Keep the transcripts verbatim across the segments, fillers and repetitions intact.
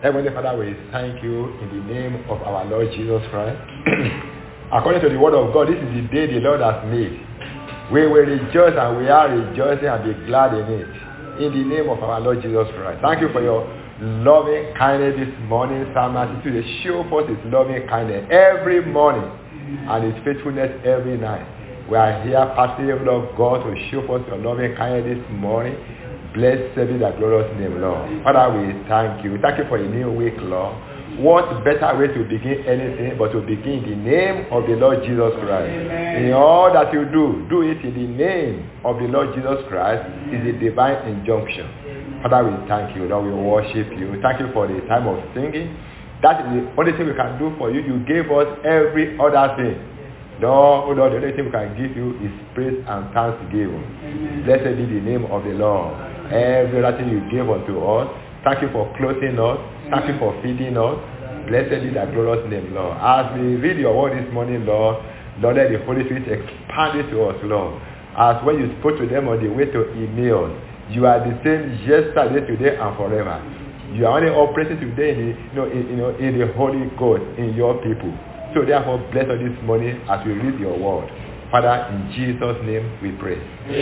Heavenly Father, we thank you in the name of our Lord Jesus Christ. According to the word of God, this is the day the Lord has made. We will rejoice and we are rejoicing and be glad in it. In the name of our Lord Jesus Christ. Thank you for your loving kindness this morning. Psalm ninety-two, they show forth his loving kindness every morning and his faithfulness every night. We are here, participating of God, to show forth your loving kindness this morning. Blessed be the glorious name, Lord. Father, we thank you. Thank you for a new week, Lord. What better way to begin anything but to begin in the name of the Lord Jesus Christ. Amen. In all that you do, do it in the name of the Lord Jesus Christ. Is a divine injunction. Father, we thank you, Lord. We worship you. Thank you for the time of singing. That is the only thing we can do for you. You gave us every other thing. No, oh Lord, the only thing we can give you is praise and thanksgiving. Amen. Blessed be the name of the Lord. Every other thing you gave unto us. Thank you for clothing us. Thank you for feeding us. Blessed be the glorious name, Lord. As we read your word this morning, Lord, Lord, let the Holy Spirit expand it to us, Lord. As when you spoke to them on the way to Emmaus, you are the same yesterday, today, and forever. You are only operating today in the, you know, in, you know, in the Holy Ghost, in your people. So therefore, bless us this morning as we read your word. Father, in Jesus' name we pray.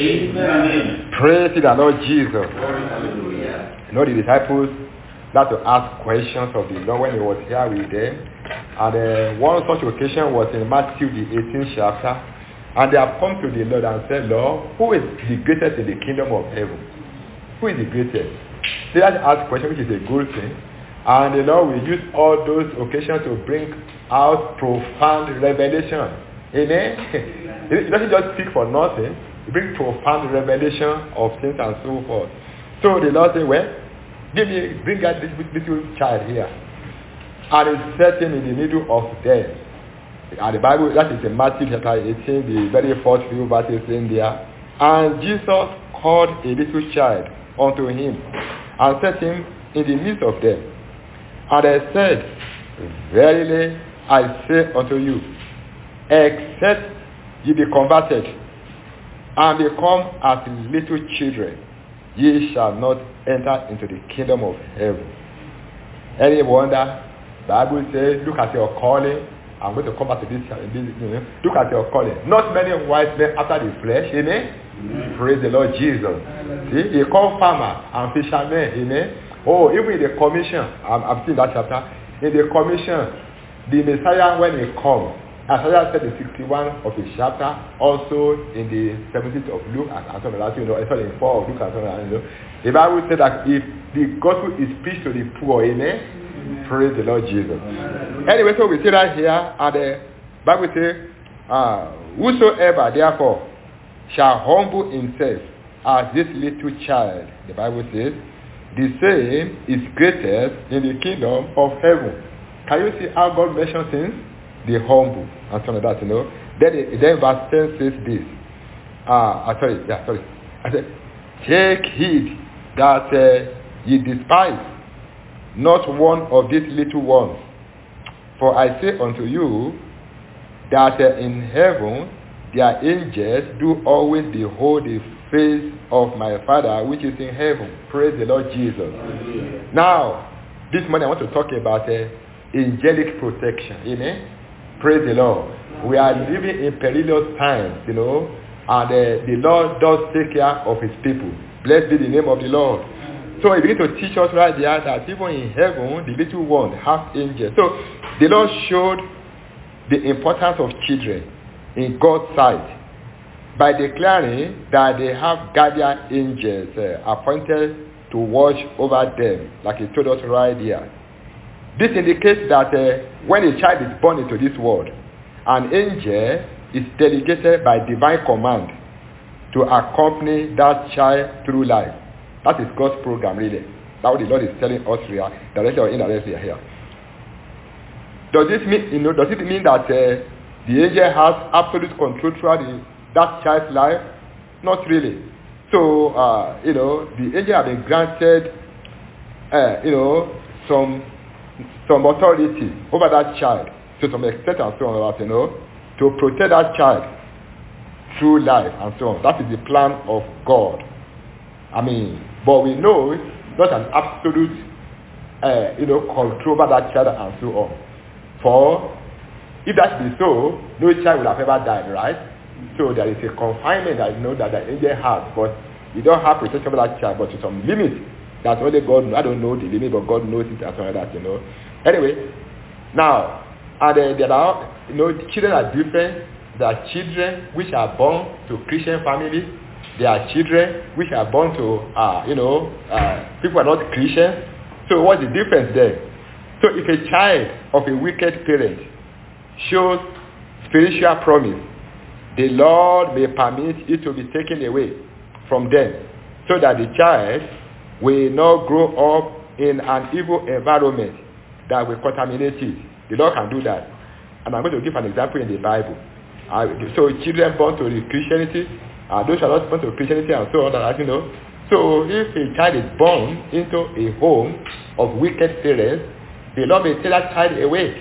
Amen. Praise the Lord Jesus. Hallelujah. You know, the disciples that to ask questions of the Lord when he was here with them. And uh, one such occasion was in Matthew the eighteenth chapter. And they have come to the Lord and said, Lord, who is the greatest in the kingdom of heaven? Who is the greatest? They had asked a question, which is a good thing. And the Lord will use all those occasions to bring out profound revelation. Amen? He doesn't just speak for nothing. He brings profound revelation of things and so forth. So the Lord said, well, give me, bring out this little child here. And he set him in the middle of them. And the Bible, that is in Matthew chapter eighteen, the very first few verses in there. And Jesus called a little child unto him and set him in the midst of them. And I said, verily I say unto you, except ye be converted and become as little children, ye shall not enter into the kingdom of heaven. Any wonder? The Bible says, look at your calling. I'm going to come back to this. Look at your calling. Not many wise men after the flesh. Amen? Amen. Praise the Lord Jesus. Amen. See, he called farmers and fishermen. Amen. Oh, even in the commission, I'm, I'm seeing that chapter. In the commission, the Messiah, when he comes, Isaiah said in sixty-one of his chapter, also in the seventeenth of Luke, and some of that, you know, sorry, in four of Luke and some of that, you know, the Bible said that if the gospel is preached to the poor, amen, amen. Praise the Lord Jesus. Amen. Anyway, so we see that here, and the Bible says, uh, whosoever therefore shall humble himself as this little child, the Bible says, the same is greatest in the kingdom of heaven. Can you see how God mentions things? The humble and some of that, you know. Then, then verse ten says this. Ah, uh, sorry, yeah, sorry. I said, take heed that uh, ye despise not one of these little ones. For I say unto you that uh, in heaven their angels do always behold the face of my Father which is in heaven. Praise the Lord Jesus. Amen. Now, this morning I want to talk about uh, angelic protection. Amen. Praise the Lord. We are living in perilous times, you know, and uh, the Lord does take care of his people. Blessed be the name of the Lord. So he begins to teach us right there that even in heaven, the little ones have angels. So the Lord showed the importance of children in God's sight by declaring that they have guardian angels uh, appointed to watch over them, like he told us right here. This indicates that uh, when a child is born into this world, an angel is delegated by divine command to accompany that child through life. That is God's program, really. That's what the Lord is telling us here, directly or indirectly here. Does this mean, you know, does it mean that uh, the angel has absolute control throughout the, that child's life? Not really. So, uh, you know, the angel has been granted, uh, you know, some some authority over that child to some extent and so on, you know, to protect that child through life and so on. That is the plan of God. I mean, but we know it's not an absolute uh, you know, control over that child and so on. For if that be so, no child would have ever died, right? So there is a confinement that you know that the angel has, but you don't have protection over that child, but to some limit that only God knows. I don't know the limit, but God knows it as well that, you know. Anyway, now, and uh, there are, you know, children are different. There are children which are born to Christian families. There are children which are born to, uh, you know, uh, people are not Christians. So what's the difference there? So if a child of a wicked parent shows spiritual promise, the Lord may permit it to be taken away from them, so that the child will not grow up in an evil environment that will contaminate it. The Lord can do that. And I'm going to give an example in the Bible. Uh, so children born to the Christianity, uh, those are not born to Christianity and so on, and you know. So if a child is born into a home of wicked parents, the Lord may take that child away,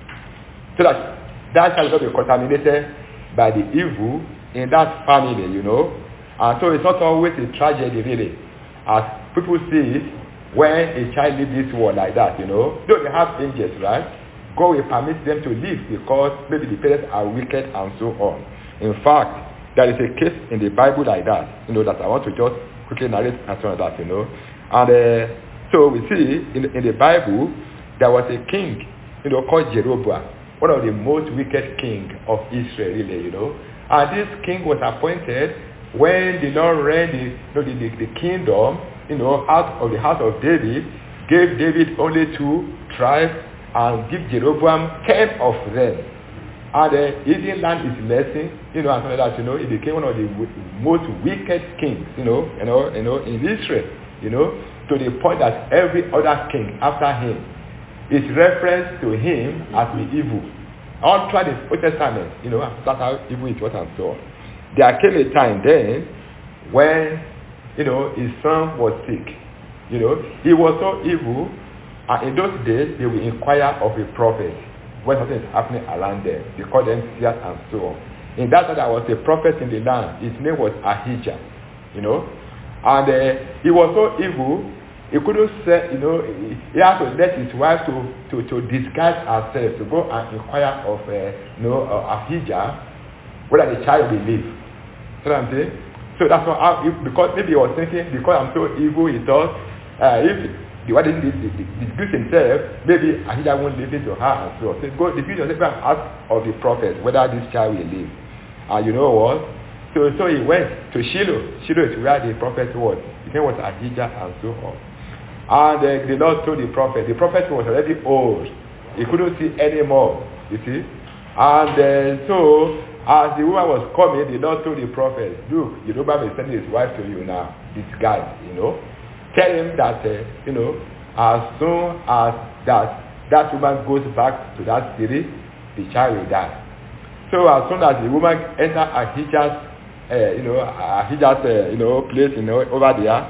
so that that child will not be contaminated by the evil in that family, you know. And so it's not always a tragedy, really, as people see it when a child leaves this world like that, you know. Though they have angels, right? God will permit them to live because maybe the parents are wicked and so on. In fact, there is a case in the Bible like that, you know, that I want to just quickly narrate and so on that, you know. And uh, so we see in, in the Bible, there was a king, you know, called Jeroboam, one of the most wicked kings of Israel, really, you know. And this king was appointed when the Lord ran the, you know, the, the, the kingdom, you know, out of the house of David, gave David only two tribes, and give Jeroboam ten of them. And uh, he didn't learn his lesson, you know, and so that, you know, he became one of the w- most wicked kings, you know, you know, you know, in Israel, you know, to the point that every other king after him is referenced to him as the evil. All throughout the Old Testament, you know, that's how evil it was and so on. There came a time then when, you know, his son was sick. You know, he was so evil. And in those days, they will inquire of a prophet when something is happening around them. They call them seers and so on. In that time, there was a prophet in the land. His name was Ahijah, you know. And uh, he was so evil, he couldn't say, you know, he had to let his wife to, to, to disguise herself, to go and inquire of, uh, you know, uh, Ahijah, whether the child will live. You know what I'm saying? So that's what, I, because maybe he was thinking, because I'm so evil, he thought, uh, if the one didn't disgrace himself, maybe Ahijah won't listen to her and so on. So go, the future, go and ask of the prophet whether this child will live. And you know what? So so he went to Shiloh. Shiloh is where the prophet was. His name was Ahijah and so on. And uh, the Lord told the prophet, the prophet was already old. He couldn't see anymore, you see. And uh, so, as the woman was coming, the Lord told the prophet, look, Jeroboam is sending his wife to you now, disguise, you know. Tell him that, uh, you know, as soon as that that woman goes back to that city, the child will die. So as soon as the woman enters Ahijah's, uh, you know, Ahijah's, uh, you know, place, you know, over there.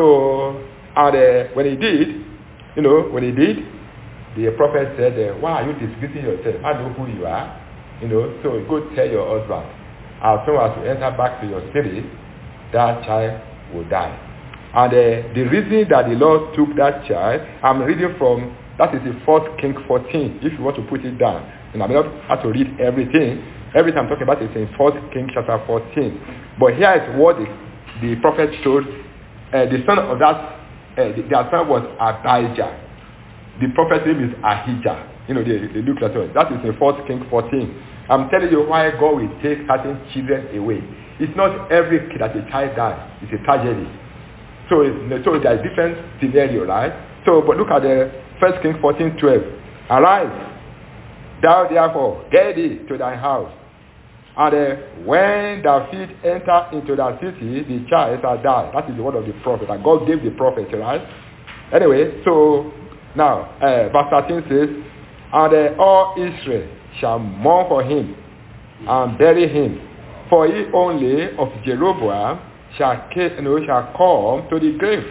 So, and uh, when he did, you know, when he did, the prophet said, uh, why are you disgracing yourself? I know who you are. You know, so go tell your husband. As soon as you enter back to your city, that child will die. And uh, the reason that the Lord took that child, I'm reading from, that is the First Kings fourteen, if you want to put it down. And I may not have to read everything. Everything I'm talking about is in First Kings chapter fourteen. But here is what the, the prophet told. Uh, the son of that, uh, the, their son was Abijah. The prophet's name is Ahijah. You know, they, they look at it. That is in First Kings fourteen. I'm telling you why God will take certain children away. It's not every kid that a child dies. It's a tragedy. So, so there's different scenario, right? So, but look at the First Kings fourteen twelve. Arise, thou therefore, get thee to thy house. And uh, when thou shalt enter into that city, the child shall die. That is the word of the prophet. And God gave the prophet, right? Anyway, so now, uh, verse thirteen says, and uh, all Israel shall mourn for him and bury him. For he only of Jeroboam shall, you know, shall come to the grave,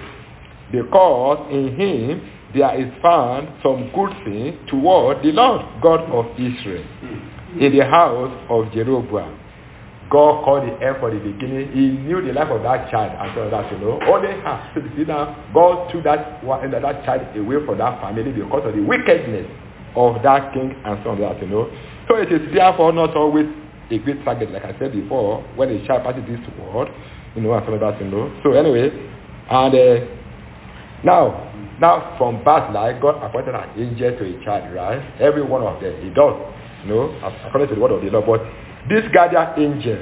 because in him there is found some good thing toward the Lord God of Israel in the house of Jeroboam. God called the end for the beginning. He knew the life of that child and so on that, you know. Only her. So you see now, God took that one, that child away from that family because of the wickedness of that king and so on that, you know. So it is therefore not always a great target, like I said before, when a child passes this world, you know, and so on that, you know. So anyway, and uh, now, now from birth, like God appointed an angel to a child, right? Every one of them, he does, you know, according to the word of the Lord. But this guardian angel,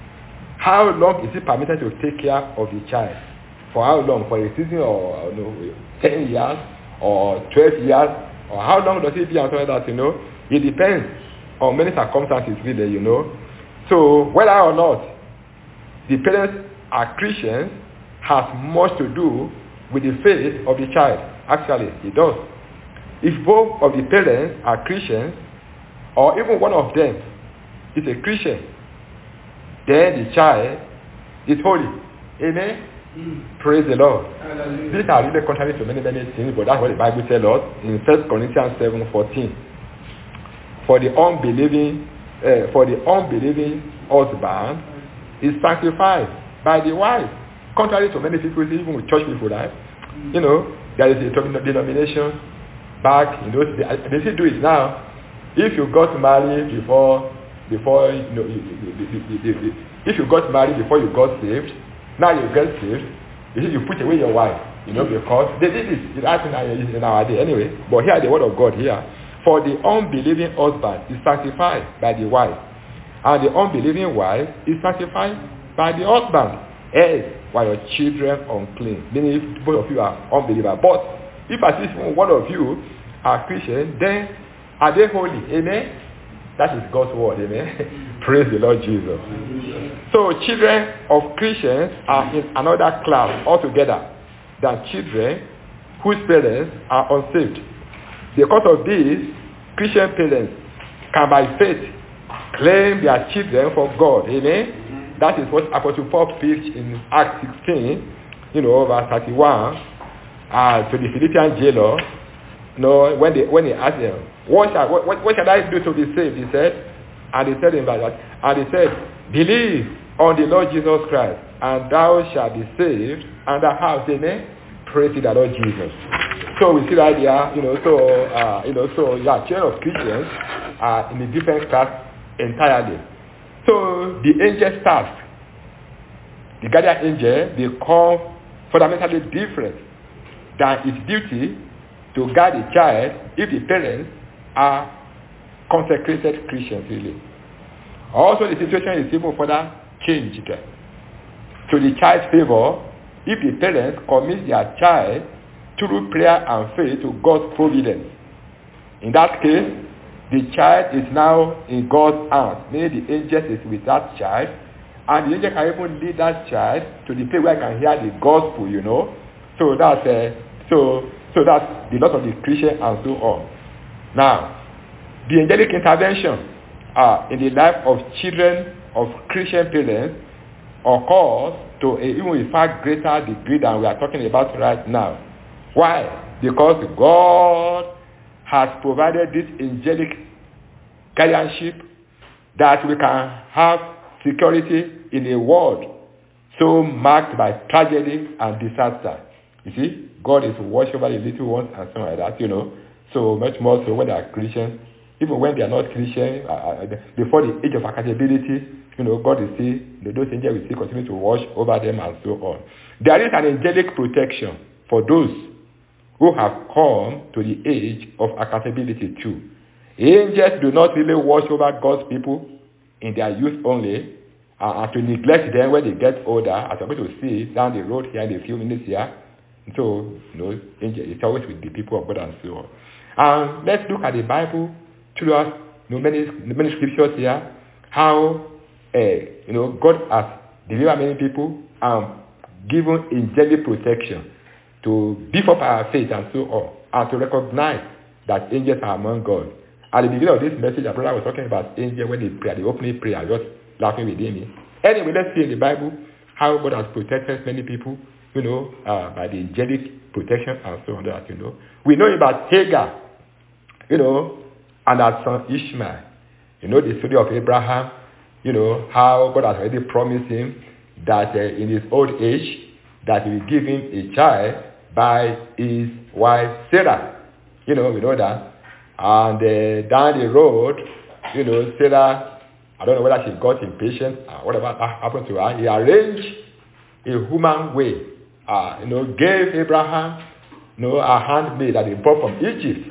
how long is he permitted to take care of the child? For how long? For a season, or you know, ten years, or twelve years, or how long does it be and so on that, you know? It depends on many circumstances, really, you know. So whether or not the parents are Christians has much to do with the faith of the child. Actually, it does. If both of the parents are Christians, or even one of them is a Christian, then the child is holy. Amen? Mm. Praise the Lord. Hallelujah. These are really contrary to many, many things, but that's what the Bible tells us in First Corinthians seven fourteen. For the unbelieving, uh, for the unbelieving husband is sanctified by the wife. Contrary to many people, even with church people, right? You know, there is a denomination back in those days. They still do it now. If you got married before, before you know, you, you, you, you, you, if you got married before you got saved, now you get saved, you, you put away your wife, you know, because they did it. It's happening in our day anyway. But here, the word of God here. For the unbelieving husband is sanctified by the wife, and the unbelieving wife is sanctified by the husband. Else, while your children unclean, meaning if both of you are unbelievers. But if at least one of you are Christian, then are they holy? Amen? That is God's word. Amen? Praise the Lord Jesus. So children of Christians are in another class altogether than children whose parents are unsaved. Because of this, Christian parents can by faith claim their children for God. Amen? That is what Apostle Paul preached in Acts sixteen, you know, verse thirty-one, uh, to the Philippian jailer. You know, when they when he asked them, what shall what, what, what shall I do to be saved? He said, and he said in verse, and he said, believe on the Lord Jesus Christ, and thou shalt be saved, and thy house. Amen? Praise the Lord Jesus. So we see that here, you know, so uh, you know, so yeah, children of Christians are in a different class entirely. So the angel staff, the guardian angel, they come fundamentally different than its duty to guide the child if the parents are consecrated Christians, really. Also, the situation is even further changed to the child's favor if the parents commit their child through prayer and faith to God's providence. In that case, the child is now in God's hands, meaning the angel is with that child, and the angel can even lead that child to the place where I can hear the gospel, you know. So that's uh, so so that's the lot of the Christian and so on. Now, the angelic intervention uh, in the life of children of Christian parents occurs to a, even a far greater degree than we are talking about right now. Why? Because God has provided this angelic guardianship that we can have security in a world so marked by tragedy and disaster. You see, God is watching over the little ones and something like that, you know. So much more so when they are Christians, even when they are not Christian, uh, before the age of accountability, you know, God is still, you know, those angels will still continue to watch over them and so on. There is an angelic protection for those who have come to the age of accountability too. Angels do not really watch over God's people in their youth only, uh, and to neglect them when they get older, as we're going to see down the road here in a few minutes here. So, you know, it's always with the people of God and so on. And let's look at the Bible through us, you know, many, many scriptures here, how, uh, you know, God has delivered many people and given angelic protection to beef up our faith and so on, and to recognize that angels are among God. At the beginning of this message, our brother was talking about angels when they pray, the opening prayer, just laughing with him. Anyway, let's see in the Bible how God has protected many people, you know, uh, by the angelic protection and so on that, you know. We know about Hagar, you know, and her son Ishmael. You know the story of Abraham you know, how God has already promised him that uh, in his old age, that he will give him a child by his wife Sarah. You know, we know that. And uh, down the road, you know, Sarah, I don't know whether she got impatient or whatever happened to her. He arranged a human way, uh, you know, gave Abraham, you know, a handmaid that he brought from Egypt.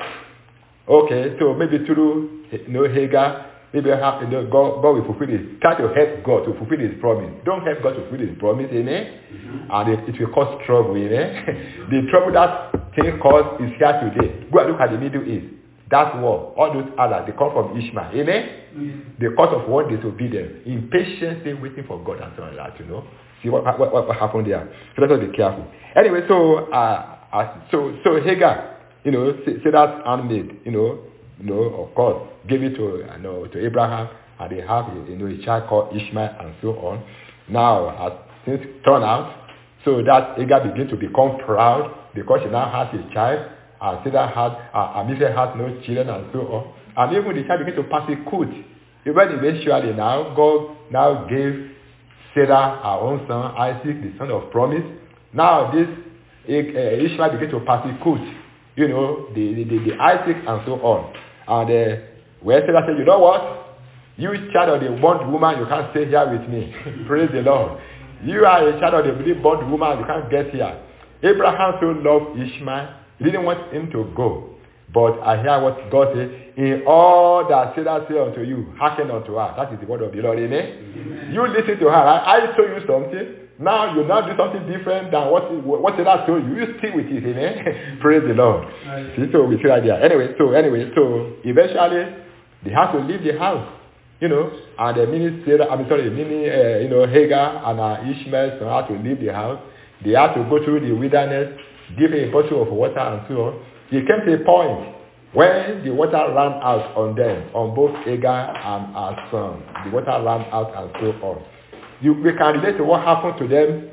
Okay, so maybe through, you know, Hagar, maybe have, you know, God, God will fulfill his, try to help God to fulfill his promise. Don't help God to fulfill his promise, amen? Mm-hmm. And it, it will cause trouble, amen? The trouble that thing caused is here today. Go and look at the Middle East. That war, all those others, they come from Ishmael, amen? Mm-hmm. The cause of one disobedience, impatience, they waiting for God and so on like that, you know? See what, what, what, what happened there. So let us be careful. Anyway, so, uh, uh, so, so Hagar, you know, Sarah's handmaid, you know, you know, of course, gave it to, you know, to Abraham, and they have, you know, a child called Ishmael, and so on. Now, as things turn out, so that Hagar begins to become proud because she now has a child, and Sarah had, uh, and Israel has no children, and so on. And even the child began to persecute. Even eventually now, God now gave Sarah her own son, Isaac, the son of promise. Now this uh, Ishmael began to persecute, you know, the, the, the, the Isaac and so on. And uh, where Sarah said, you know what? You child of the bond woman, you can't stay here with me. Praise the Lord. You are a child of the bond woman, you can't get here. Abraham so loved Ishmael, he didn't want him to go. But I hear what God said, in all that Sarah said unto you, hearken unto her. That is the word of the Lord, amen? Amen. You listen to her. I, I told you something. Now you now do something different than what what Sarah told you. You stick with it, amen? Praise the Lord. Right. See, so we see right there. Anyway, so anyway, so eventually they have to leave the house, you know, and the mini Sarah, I'm sorry, mini, uh, you know, Hagar and uh, Ishmael so had to leave the house. They had to go through the wilderness, give a bottle of water and so on. It came to a point when the water ran out on them, on both Hagar and her son. The water ran out and so on. You, we can relate to what happened to them.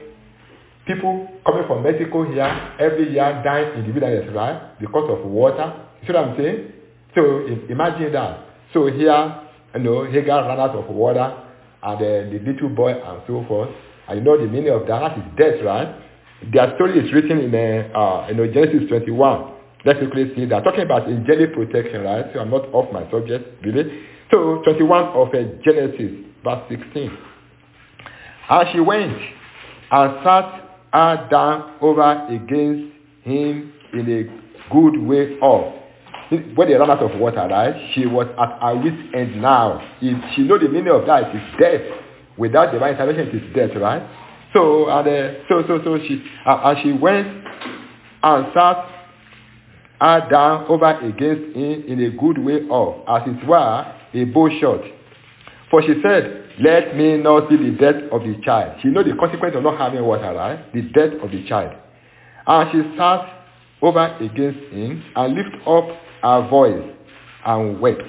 People coming from Mexico here, every year dying in the wilderness, right? Because of water. You see what I'm saying? So imagine that. So here, you know, Hagar ran out of water, and uh, the little boy and so forth. And you know the meaning of that, that is death, right? Their story is written in uh, uh, you know, Genesis twenty-one. Let's quickly see that. Talking about angelic protection, right? So I'm not off my subject, really. So twenty-one of uh, Genesis, verse sixteen. And she went and sat her down over against him in a good way off. When they ran out of water, right? She was at her wit's end now. If she know the meaning of that, it is death. Without divine intervention, it is death, right? So, and uh, so, so, so she, uh, and she went and sat her down over against him in a good way off, as it were a bow shot. For she said, let me not see the death of the child. She know the consequence of not having water, right? The death of the child. And she sat over against him and lifted up her voice and wept.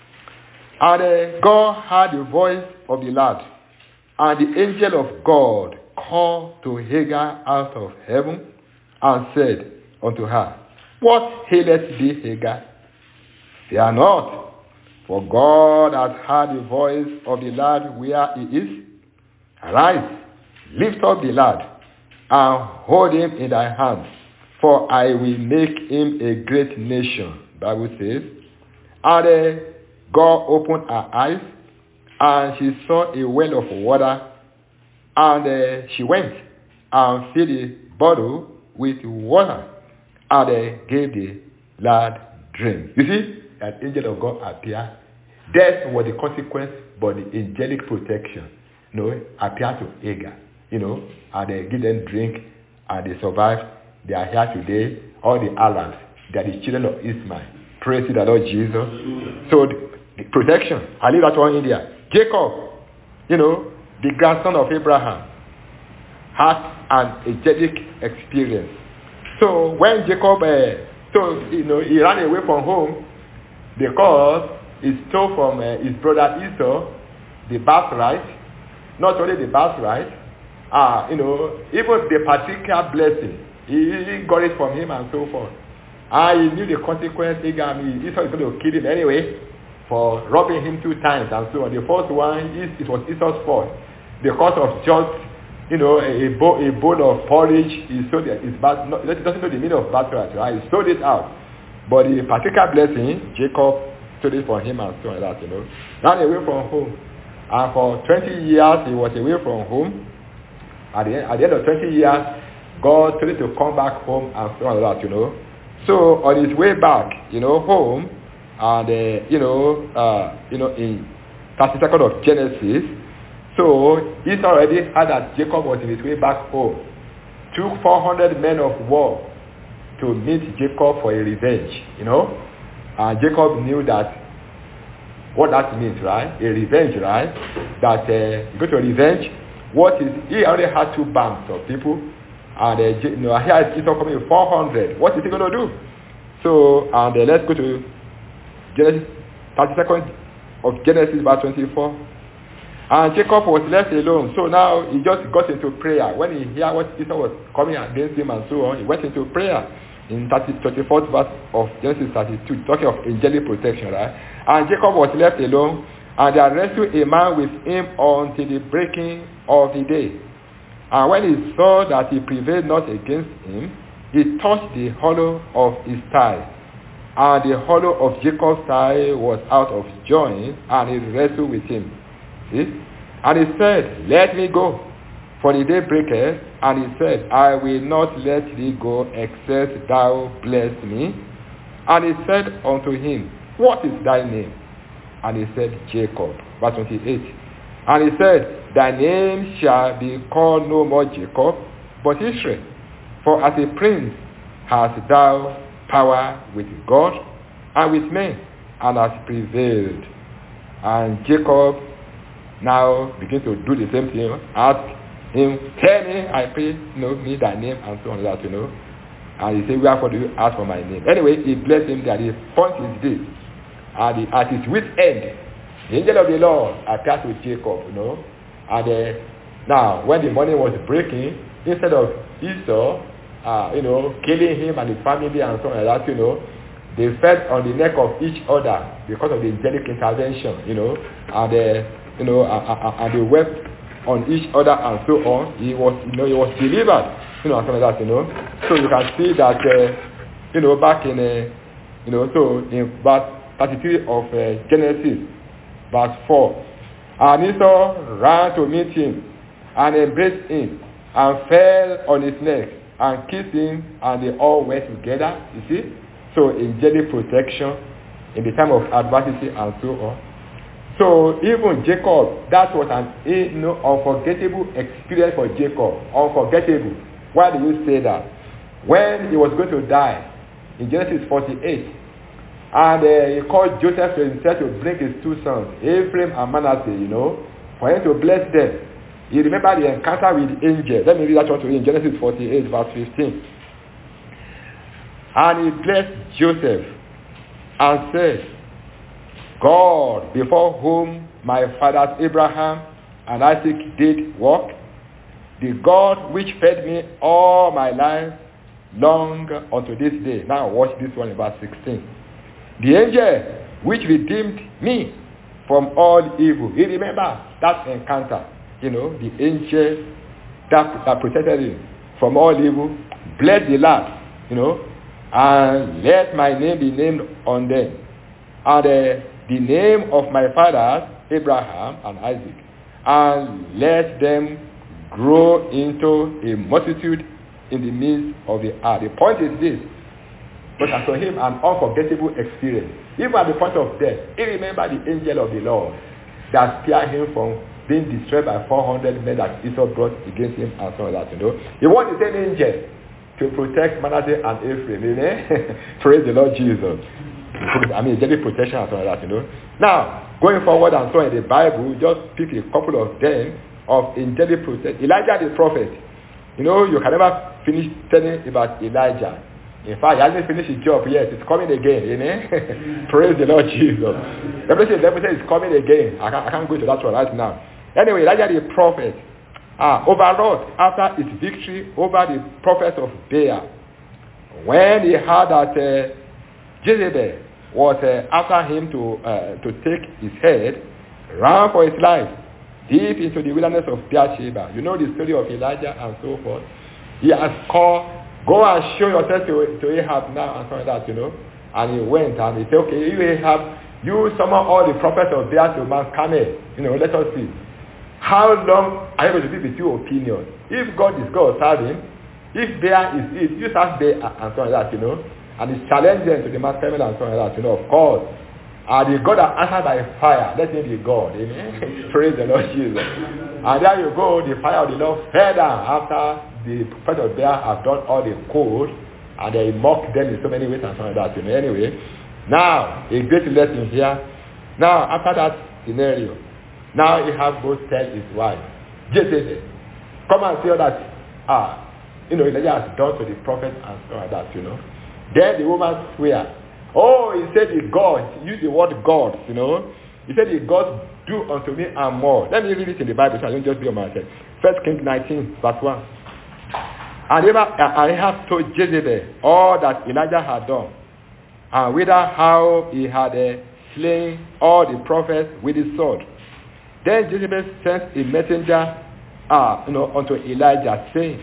And uh, God heard the voice of the lad, and the angel of God called to Hagar out of heaven and said unto her, what aileth thee, Hagar? Fear not, for God hath heard the voice of the lad where he is. Arise, lift up the lad, and hold him in thy hand, for I will make him a great nation. Bible says. And uh, God opened her eyes, and she saw a well of water, and uh, she went and filled the bottle with water, and uh, gave the lad drink. You see, that angel of God appeared. Death was the consequence, but the angelic protection, you know, appeared to Hagar, you know, and they give them drink, and they survived. They are here today. All the Arabs, they are the children of Ishmael. Praise the Lord Jesus. So the, the protection, I leave that one in India. Jacob, you know, the grandson of Abraham, had an angelic experience. So when Jacob, uh, so you know, he ran away from home because he stole from uh, his brother Esau the birthright. Not only the birthright, uh, you know, even the particular blessing, he, he got it from him and so forth. And he knew the consequence. Esau is going to kill him anyway. for robbing him two times and so on. The first one is it was Esau's fault because of just, you know, a, a, bowl, a bowl of porridge. He sold it. It's bad. No, he doesn't know the meaning of birthright, right? He sold it out. But the particular blessing, Jacob sold it for him and so on like that, you know. Ran away from home. And for twenty years, he was away from home. At the, end, at the end of twenty years, God told him to come back home and so on like that, you know. So on his way back, you know, home, and uh, you know, uh, you know, in thirty-second of Genesis, so Esau already heard that Jacob was in his way back home. Took four hundred men of war to meet Jacob for a revenge, you know. And Jacob knew that what that means, right? A revenge, right? That uh, you go to a revenge. What is he already had two bands of people, and uh, you know, here is Esau coming with four hundred. What is he going to do? So, and uh, let's go to Genesis thirty-second of Genesis verse twenty-four. And Jacob was left alone. So now he just got into prayer. When he heard what Esau was coming against him and so on, he went into prayer. In thirty-fourth verse of Genesis thirty-two, talking of angelic protection, right? And Jacob was left alone, and they rescued a man with him until the breaking of the day. And when he saw that he prevailed not against him, he touched the hollow of his thigh. And the hollow of Jacob's thigh was out of joint, and he wrestled with him. See? And he said, let me go, for the day breaketh. And he said, I will not let thee go, except thou bless me. And he said unto him, what is thy name? And he said, Jacob. Verse twenty-eight. And he said, thy name shall be called no more Jacob, but Israel. For as a prince hast thou power with God and with men, and hast prevailed. And Jacob now begins to do the same thing. Ask him, tell me, I pray, know me thy name, and so on like that, you know. And he said, wherefore do you ask for my name? Anyway, he blessed him that his point is this. At, the, at his wit's end, the angel of the Lord appeared to Jacob, you know. And uh, now, when the morning was breaking, instead of Esau, uh, you know, killing him and his family and so on like that, you know, they fell on the neck of each other because of the angelic intervention, you know. And, uh, you know, uh, uh, and they wept on each other and so on. He was, you know, he was delivered, you know, and something like that, you know. So you can see that, uh, you know, back in, uh, you know, so in verse thirty-three of uh, Genesis, verse four. And Esau ran to meet him and embraced him and fell on his neck and kissed him, and they all went together, you see. So angelic protection in the time of adversity and so on. So even Jacob, that was an you know, unforgettable experience for Jacob. Unforgettable. Why do you say that? When he was going to die, in Genesis forty-eight, and uh, he called Joseph to himself to bring his two sons, Ephraim and Manasseh, you know, for him to bless them. He remembered the encounter with the angel. Let me read that one to you in Genesis forty-eight, verse fifteen. And he blessed Joseph and said, God, before whom my fathers Abraham and Isaac did walk, the God which fed me all my life long unto this day. Now watch this one in verse sixteen. The angel which redeemed me from all evil. You remember that encounter, you know, the angel that, that protected him from all evil. Bless the lad, you know, and let my name be named on them. And uh, the name of my fathers, Abraham and Isaac, and let them grow into a multitude in the midst of the earth. The point is this, but as for him, an unforgettable experience. Even at the point of death, he remembered the angel of the Lord that spared him from being destroyed by four hundred men that Esau brought against him and so on that, you know. He wants the same angel to protect Manasseh and Ephraim, you know. Praise the Lord Jesus. I mean, angelic protection and so on that, you know. Now, going forward and so on in the Bible, just pick a couple of them of angelic protection. Elijah the prophet. You know, you can never finish telling about Elijah. In fact, he hasn't finished his job yet. It's coming again, you know. Praise the Lord Jesus. Everything, everything is coming again. I can't, I can't go to that one right now. Anyway, Elijah the prophet, uh, overwrought after his victory over the prophets of Baal, when he heard that uh, Jezebel was uh, after him to uh, to take his head, ran for his life deep into the wilderness of Beersheba. You know the story of Elijah and so forth. He has called, go and show yourself to, to Ahab now and so like that, you know. And he went and he said, okay, you Ahab, you summon all the prophets of Baal to Mount Carmel. You know, let us see. How long are you going to be with your opinion? If God is God, serve him. If Baal is it, you serve Baal and so like that, you know. And he challenged them to the Mount Carmel and so like that, you know, of course. And the God that answered by fire, let him be God. Amen. Praise the Lord Jesus. And there you go, the fire of the Lord fell down after the prophet of Baal have done all the code, and they mocked them in so many ways and so like that. You know, anyway, now a great lesson here. Now after that scenario, now he has both tell his wife, Jezebel, come and see that ah, you know, Elijah has done to the prophet and so like that. You know, then the woman swear. Oh, he said the God, use the word God, you know. He said the God do unto me and more. Let me read it in the Bible so I don't just be on myself. First Kings nineteen, verse one. And Ahab told Jezebel all that Elijah had done, and whether how he had uh, slain all the prophets with his sword. Then Jezebel sent a messenger uh, you know, unto Elijah, saying,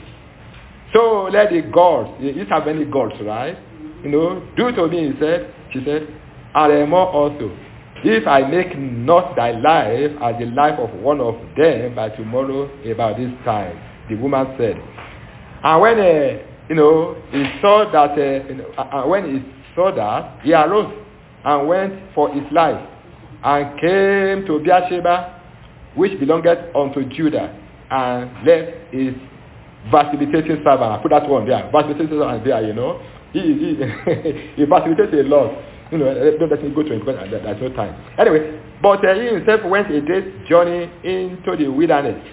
so let the gods, you have many gods, right? You know, do to me, he said, she said, and more also, if I make not thy life as the life of one of them by tomorrow about this time. The woman said. And when, uh, you know, he saw that, uh, you know, uh, when he saw that, he arose and went for his life and came to Beersheba, which belongeth unto Judah, and left his vacillating servant. I put that one there. Vacillating servant there, you know. He, he, he vacillated a lot. You know, don't let me go to him because there's no time. Anyway, but uh, he himself went a day's journey into the wilderness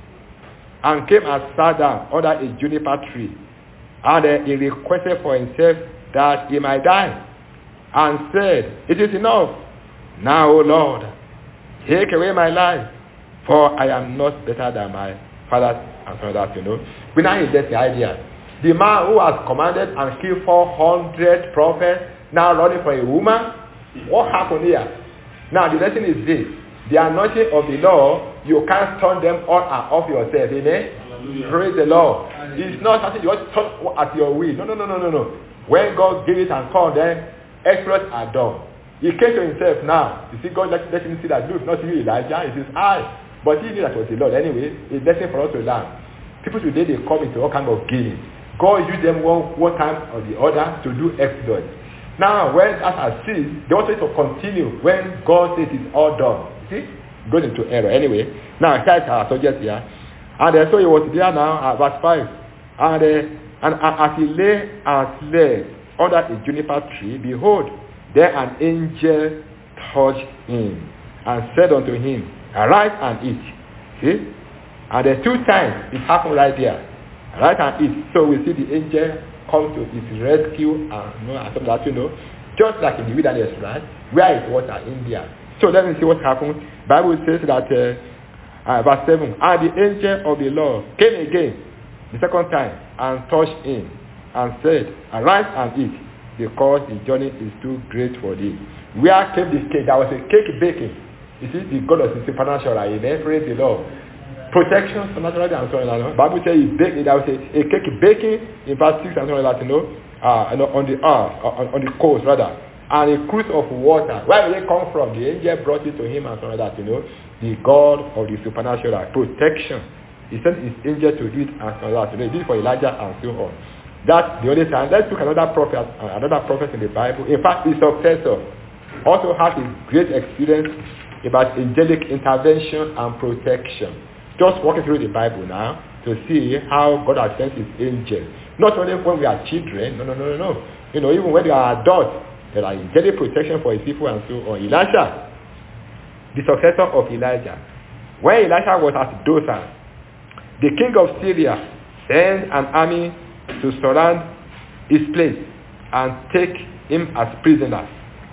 and came and sat down under a juniper tree. And uh, he requested for himself that he might die, and said, it is enough. Now, O Lord, take away my life, for I am not better than my father. And so that, you know. We now get the idea. The man who has commanded and killed four hundred prophets, now running for a woman. What happened here? Now the lesson is this. The anointing of the Lord, you can't turn them on and off yourself. Amen? Hallelujah. Praise the Lord. Hallelujah. It's not something you just turn at your will. No, no, no, no, no, no. When God gave it and called them, exploits are done. He came to himself now. You see, God let, let him see that, look, not you, Elijah, it is I. But he knew that was the Lord. Anyway, it's a lesson for us to learn. People today, they come into all kinds of games. God used them one, one time or the other to do exploits. Now, when as I see, they want it to continue when God says it's all done. See? Going into error. Anyway, now, here's our subject here. And uh, so he was there now, at verse five. And, uh, and uh, as he lay and slept under a juniper tree, behold, there an angel touched him and said unto him, arise and eat. See? And the two times it happened right there. Right and eat. So we see the angel come to his rescue and, you know, and something that, you know, just like in the wilderness, right? Where it was in India. So let me see what happened. Bible says that uh, uh, verse seven, and the angel of the Lord came again the second time and touched him and said, arise and eat, because the journey is too great for thee. Where came this cake? There was a cake baking. You see, the God of the supernatural. Amen. Praise the Lord. Protection, supernaturally, and so on. Bible says he baked it. There was a, a cake baking in verse six and so on, you know, uh, on the earth, on, on the coast rather, and a cruise of water. Where did it come from? The angel brought it to him and so on, that, you know, the God of the supernatural protection. He sent his angel to do it and so on, that, you know, he did it for Elijah and so on. That's the only time. Let's look at another prophet, uh, another prophet in the Bible. In fact, his successor also had a great experience about angelic intervention and protection. Just walking through the Bible now to see how God has sent his angels. Not only when we are children, no, no, no, no, no. You know, even when we are adults, there are angelic protection for his people and so on. Elijah, the successor of Elijah. When Elijah was at Dothan, the king of Syria sent an army to surround his place and take him as prisoner.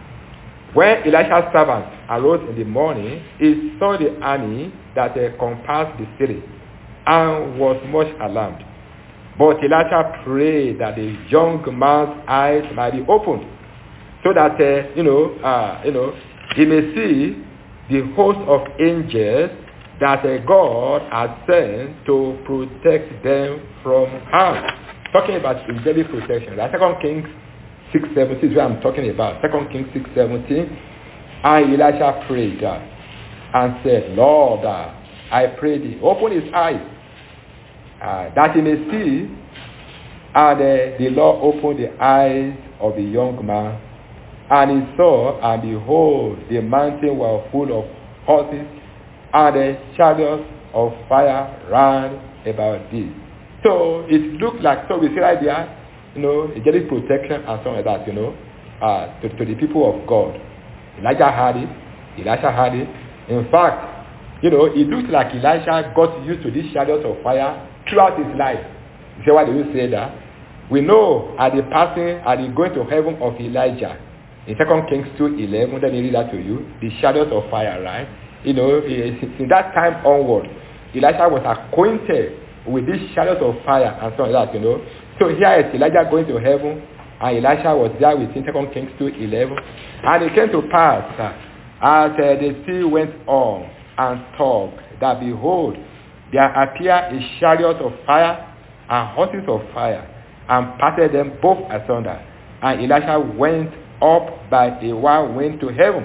When Elisha's servant arose in the morning, he saw the army that uh, compassed the city and was much alarmed. But Elisha prayed that the young man's eyes might be opened. so that, uh, you know, uh, you know, he may see the host of angels that uh, God has sent to protect them from harm. Talking about angelic protection. Right? Second Kings six seventeen is what I'm talking about. Second Kings six seventeen. And Elisha prayed uh, and said, Lord, uh, I pray thee, open his eyes, uh, that he may see. And uh, the Lord opened the eyes of the young man, and he saw, and behold, the mountain were full of horses, and the chariots of fire ran about thee. So it looked like, so we see right there, you know, angelic protection and something like that, you know, uh, to, to the people of God. Elijah had it, Elisha had it. In fact, you know, it looks like Elisha got used to these chariots of fire throughout his life. You see why do you say that? We know at the passing, at the going to heaven of Elijah, in Second Kings two eleven, let me read that to you, the chariots of fire, right? You know, in that time onward, Elisha was acquainted with these chariots of fire and so on like that, you know. So here is Elijah going to heaven, and Elisha was there within Second Kings two eleven. And it came to pass, uh, as uh, the sea went on and talked, that behold, there appeared a chariot of fire and horses of fire, and parted them both asunder. And Elisha went up by a wild wind to heaven.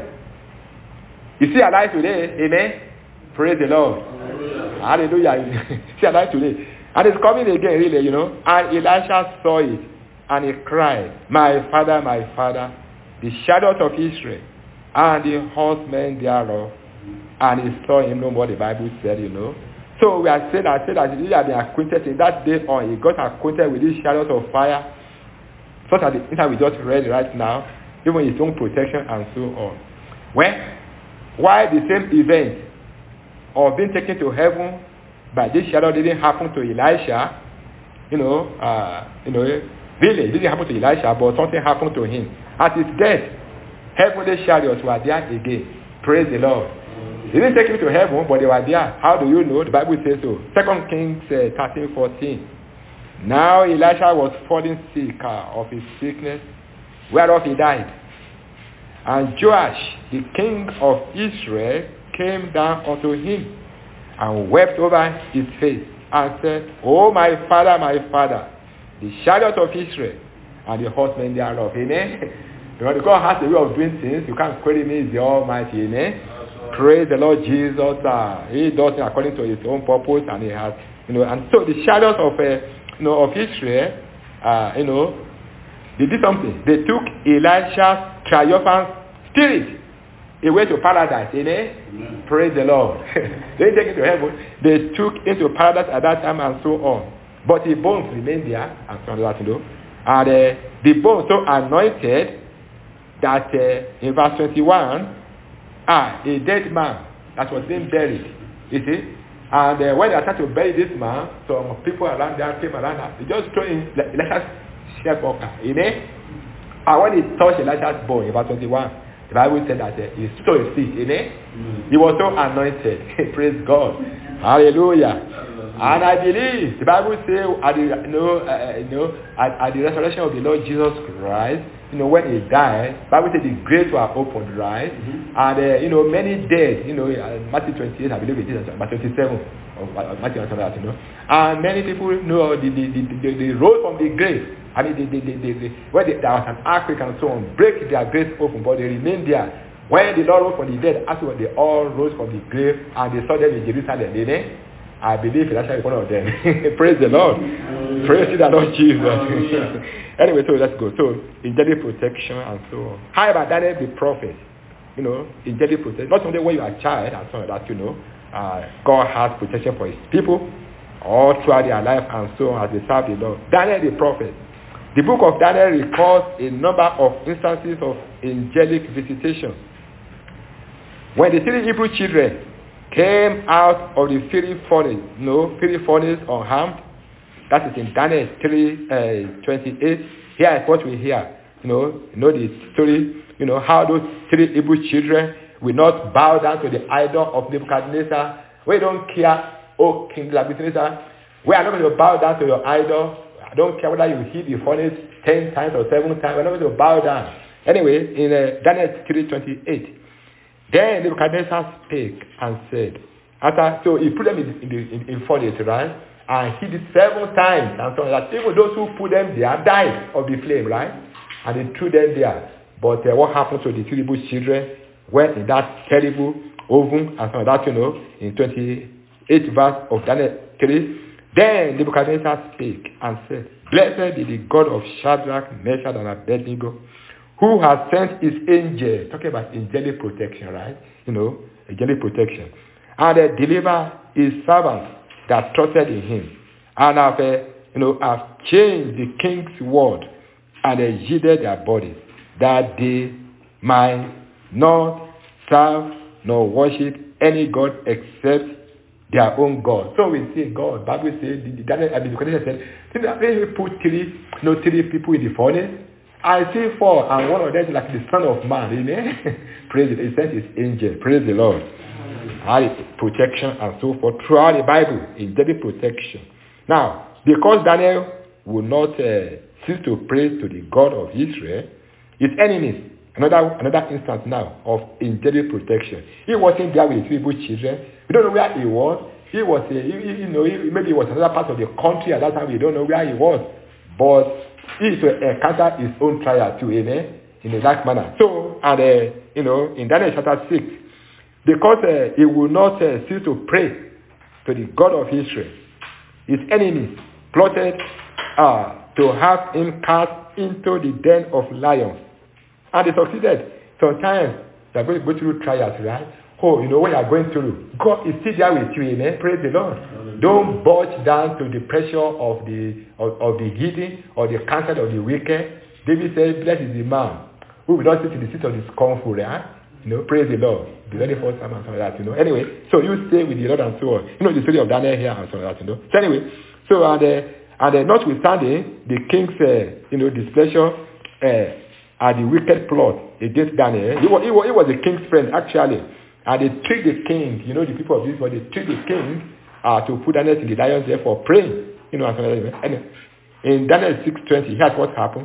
You see alive today, amen? Praise the Lord. Hallelujah. Hallelujah. See alive today. And it's coming again, really, you know. And Elisha saw it, and he cried, My father, my father, the chariot of Israel, and the horsemen thereof. And he saw him no more, the Bible said, you know. So we are saying that, saying that he had been acquainted in that day on. He got acquainted with these chariots of fire, such as the instance we just read right now, even his own protection and so on. When, why the same event of being taken to heaven by this chariot didn't happen to Elisha, you know, uh, you know, really, it didn't happen to Elisha, but something happened to him. At his death, heavenly chariots were there again. Praise the Lord. They didn't take him to heaven, but they were there. How do you know? The Bible says so. Second Kings uh, thirteen fourteen. Now Elisha was falling sick uh, of his sickness, whereof he died. And Joash, the king of Israel, came down unto him, and wept over his face, and said, O my father, my father, the chariot of Israel, and the horsemen thereof. Amen. Because God has a way of doing things. You can't query me, is the Almighty. Amen. Praise the Lord Jesus. Uh, he does it according to his own purpose, and he has, you know, and so the chariots of, uh, you know, of Israel, uh, you know, they did something. They took Elisha's triumphant spirit away to paradise. Amen. Amen. Praise the Lord. They didn't take it to heaven. They took into paradise at that time and so on. But the bones remained there, and so on that, you know. And uh, the bones so anointed that uh, in verse twenty-one, ah, a dead man that was being buried, you see. And uh, when they started to bury this man, some people around there came around and they just threw in Elisha's sepulchre, amen. And when he touched Elisha's bone, in verse twenty-one, the Bible said that uh, he stood his feet, amen. Mm. He was so anointed. Praise God. Hallelujah. And I believe the Bible says at the you know, uh, you know at, at the resurrection of the Lord Jesus Christ, you know, when he died, the Bible says the graves were opened, right? Mm-hmm. And uh, you know, many dead, you know, uh, Matthew twenty-eight, I believe it is, Matthew twenty-seven, or Matthew twenty-eight, you know. And many people know the the the, the, the rose from the grave. I mean, the, the, the, the, the, where the, there was an earthquake and so on, break their graves open, but they remained there. When the Lord rose from the dead, afterwards they all rose from the grave, and they saw them in Jerusalem, didn't they? I believe that's one of them. Praise the Lord. Mm-hmm. Praise the Lord Jesus. Anyway, so let's go. So, angelic protection and so on. How about Daniel the prophet? You know, angelic protection. Not only when you are a child and so on that, you know, uh, God has protection for his people all throughout their life and so on as they serve the Lord. Daniel the prophet. The book of Daniel records a number of instances of angelic visitation. When the three Hebrew children came out of the fiery furnace, no, fiery furnace unharmed. That is in Daniel three twenty-eight. Here is what we hear. You know, you know the story, you know, how those three Hebrew children will not bow down to the idol of Nebuchadnezzar. We don't care, oh King Nebuchadnezzar. We are not going to bow down to your idol. I don't care whether you hit the furnace ten times or seven times. We're not going to bow down. Anyway, in uh, Daniel three twenty-eight, then Nebuchadnezzar spake and said, after, so he put them in, in, the, in, in furnace, right? And he did seven times, and so that even those who put them there died of the flame, right? And they threw them there. But uh, what happened to the three Hebrew children went in that terrible oven, and so that, you know, in twenty-eighth verse of Daniel three. Then Nebuchadnezzar spake and said, Blessed be the God of Shadrach, Meshach, and Abednego, who has sent his angel, talking about angelic protection, right? You know, angelic protection. And uh, deliver his servants that trusted in him, and have, uh, you know, have changed the king's word, and uh, yielded their bodies, that they might not serve nor worship any god except their own God. So we see God. Bible says, the Daniel, I mean, the said, did they put three, no three people in the furnace? I see four, and one of them is like the Son of Man. Amen. Praise it. He sent his angel. Praise the Lord. And protection and so forth throughout the Bible. Angelic protection. Now, because Daniel would not uh, cease to pray to the God of Israel, his enemies, another another instance now of angelic protection. He wasn't there with his people children. We don't know where he was. He was, a, he, you know, he, maybe he was another part of the country at that time. We don't know where he was. But he is to encounter his own trial too, amen, in a like manner. So, and uh, you know, in Daniel chapter six, because uh, he will not uh, cease to pray to the God of Israel, his enemies plotted uh, to have him cast into the den of lions. And they succeeded. Sometimes they are going to go through trials, right? Oh, you know what you are going through. God is still there with you, amen. Praise the Lord. Amen. Don't budge down to the pressure of the of, of the hidden or the counsel of the wicked. David said, blessed is the man who will not sit in the seat of the scornful, right? You know, praise the Lord. The very first time and some of that, you know. Anyway, so you stay with the Lord and so on. You know the story of Daniel here and some of that, you know. So anyway, so and uh, and uh, notwithstanding the king's uh, you know displeasure uh, and the wicked plot against Daniel, he was, he was he was the king's friend actually. And they tricked the king, you know, the people of Israel, they tricked the king uh, to put Daniel in the lion's den for praying. You know, and in Daniel six twenty, here's what happened.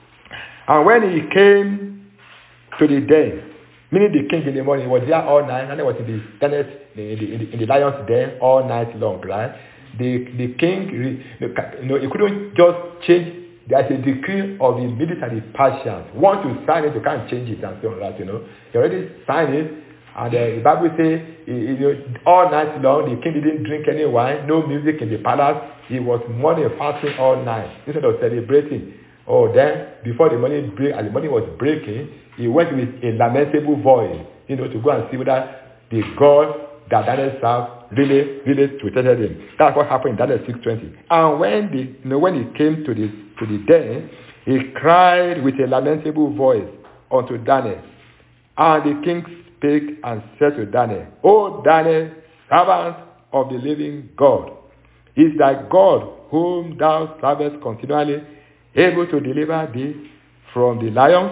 And when he came to the den, meaning the king in the morning, he was there all night, and he was in the, Daniel, in the, in the, in the lion's den all night long, right? The, the king, you know, he couldn't just change. There's a decree of the Medes and the Persians. Once you sign it, you can't change it and so on, right, you know. You already signed it. And uh, the Bible says, you know, all night long, the king didn't drink any wine, no music in the palace. He was mourning and fasting all night instead of celebrating. Oh, then, before the morning break, as the morning was breaking, he went with a lamentable voice, you know, to go and see whether the God that Daniel served really, really protected him. That's what happened in Daniel six twenty. And when the, you know, when he came to the to the den, he cried with a lamentable voice unto Daniel. And the king spake and said to Daniel, O Daniel, servant of the living God, is thy God whom thou servest continually able to deliver thee from the lions?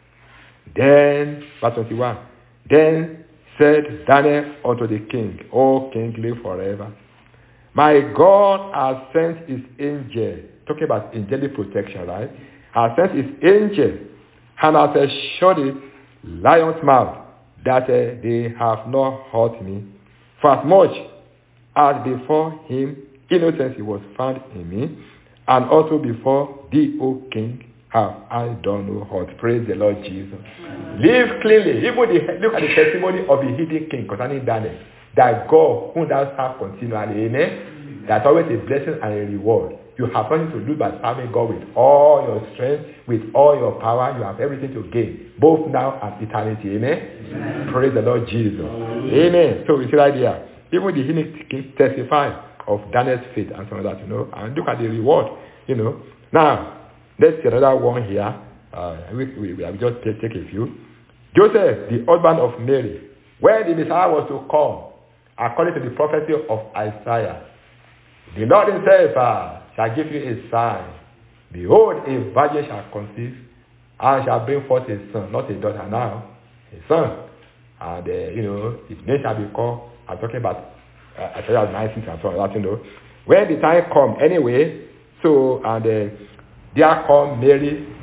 Then, verse twenty-one, then said Daniel unto the king, O king, live forever. My God has sent his angel, talking about angelic protection, right? Has sent his angel and has assured the lion's mouth that uh, they have not hurt me. For as much as before him innocence was found in me, and also before thee, O king, have I done no hurt. Praise the Lord Jesus. Amen. Live cleanly. Even the, look at the testimony of the hidden king concerning Daniel. That God, whom thou serve continually, amen. That's always a blessing and a reward. You have nothing to lose by serving God with all your strength, with all your power. You have everything to gain, both now and eternity. Amen. Amen. Praise the Lord Jesus. Amen. Amen. So we see right here. Even the hidden king testified of Daniel's faith and some of that, you know, and look at the reward, you know. Now, let's see another one here. Uh, we, we, we have just take, take a few. Joseph, the husband of Mary, when the Messiah was to come, according to the prophecy of Isaiah, the Lord himself uh, shall give you a sign. Behold, a virgin shall conceive, and shall bring forth a son, not a daughter now, a son. And, uh, you know, his name shall be called, I'm talking about uh, Isaiah nine six and so on, you know. When the time come, anyway, so, and uh, there come Mary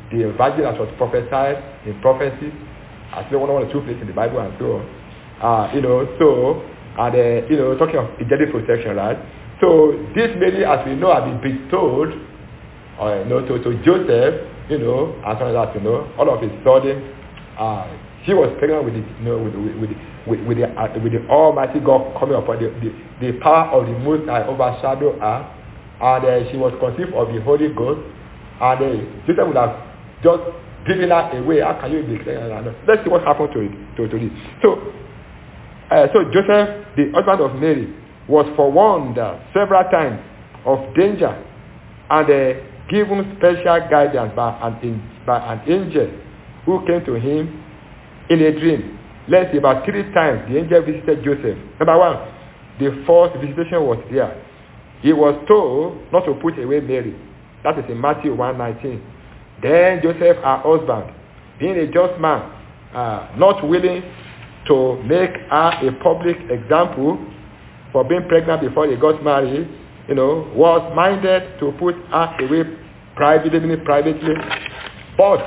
the virgin that was prophesied in prophecy, as well one or two places in the Bible and so on. Uh, you know, so, and uh, you know, talking of angelic protection, right? So this Mary, as we know, had been bestowed, uh, you know, to, to Joseph, you know, and something like that, you know, all of a sudden, uh, she was pregnant with the, you know, with with with, with, with the uh, with the Almighty God coming upon the the, the power of the Most High overshadowed her, and uh, she was conceived of the Holy Ghost, and uh, Joseph would have just driven her away. How can you be pregnant? Let's see what happened to it to, to this. So. Uh, so Joseph, the husband of Mary, was forewarned uh, several times of danger and uh, given special guidance by an, by an angel who came to him in a dream. Let's see, about three times the angel visited Joseph. Number one, the first visitation was there. He was told not to put away Mary. That is in Matthew one nineteen. Then Joseph, her husband, being a just man, uh, not willing to make her a public example for being pregnant before they got married, you know, was minded to put her away privately, privately. But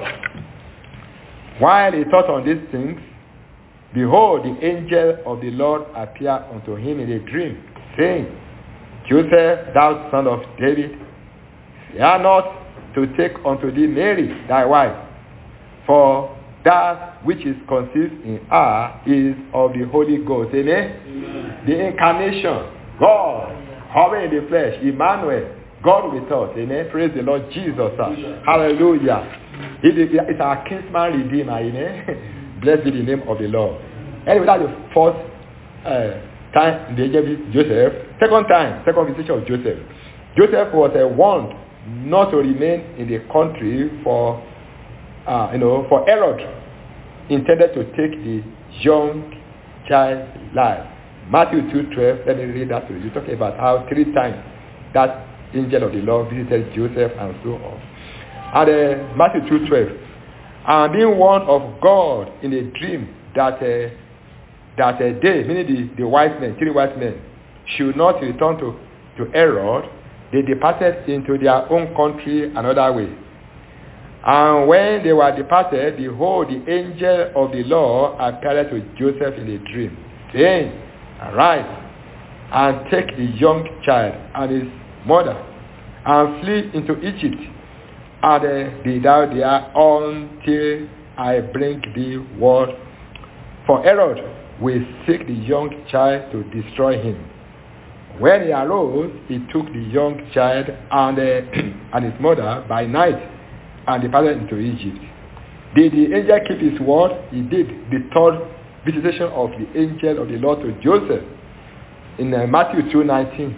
while he thought on these things, behold, the angel of the Lord appeared unto him in a dream, saying, Joseph, thou son of David, fear not to take unto thee Mary, thy wife, for that which is conceived in her is of the Holy Ghost. Amen? Amen. The incarnation, God, coming in the flesh, Emmanuel, God with us. Amen? Praise the Lord Jesus. Amen. Hallelujah. It is, it's our kinsman redeemer. Amen? Blessed be the name of the Lord. Anyway, that's the first uh, time the angel visited Joseph. Second time, second visitation of Joseph. Joseph was uh, warned not to remain in the country for Uh, you know, for Herod intended to take the young child's life. Matthew two twelve, let me read that to you. You're talking about how three times that angel of the Lord visited Joseph and so on. And uh, Matthew two twelve, and being warned of God in a dream that uh, that uh, they, meaning the, the wise men, three wise men, should not return to, to Herod, they departed into their own country another way. And when they were departed, behold, the angel of the Lord appeared to Joseph in a dream, saying, arise, and take the young child and his mother, and flee into Egypt, and uh, be thou there until I bring thee word. For Herod will seek the young child to destroy him. When he arose, he took the young child and, uh, and his mother by night, and departed into Egypt. Did the angel keep his word? He did. The third visitation of the angel of the Lord to Joseph in uh, Matthew two nineteen.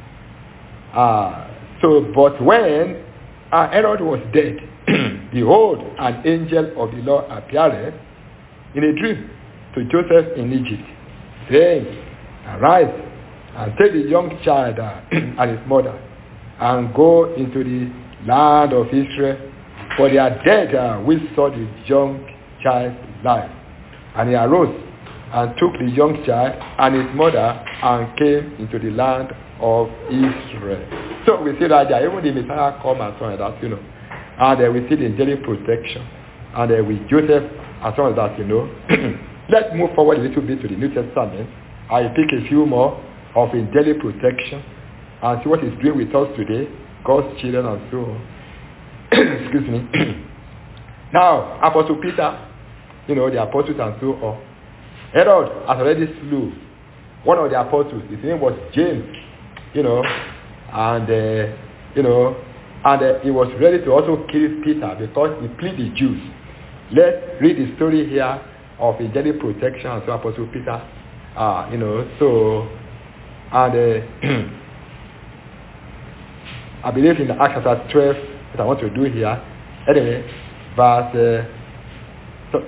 Uh, so, but when uh, Herod was dead, behold, an angel of the Lord appeared in a dream to Joseph in Egypt, saying, arise, and take the young child uh, and his mother, and go into the land of Israel, for they are dead uh, which saw the young child's life. And he arose and took the young child and his mother and came into the land of Israel. So we see that there, even the Messiah come and so on that, you know. And uh, we see the angelic protection. And uh, with Joseph and so on that, you know. Let's move forward a little bit to the New Testament. I pick a few more of angelic protection and see what he's doing with us today, God's children and so on. Excuse me. Now, Apostle Peter, you know, the apostles and so on. Herod has already slew one of the apostles. His name was James, you know, and, uh, you know, and uh, he was ready to also kill Peter because he pleaded the Jews. Let's read the story here of angelic protection and so Apostle Peter, uh, you know, so, and uh, I believe in Acts chapter twelve, that I want to do here. Anyway, verse, uh, so,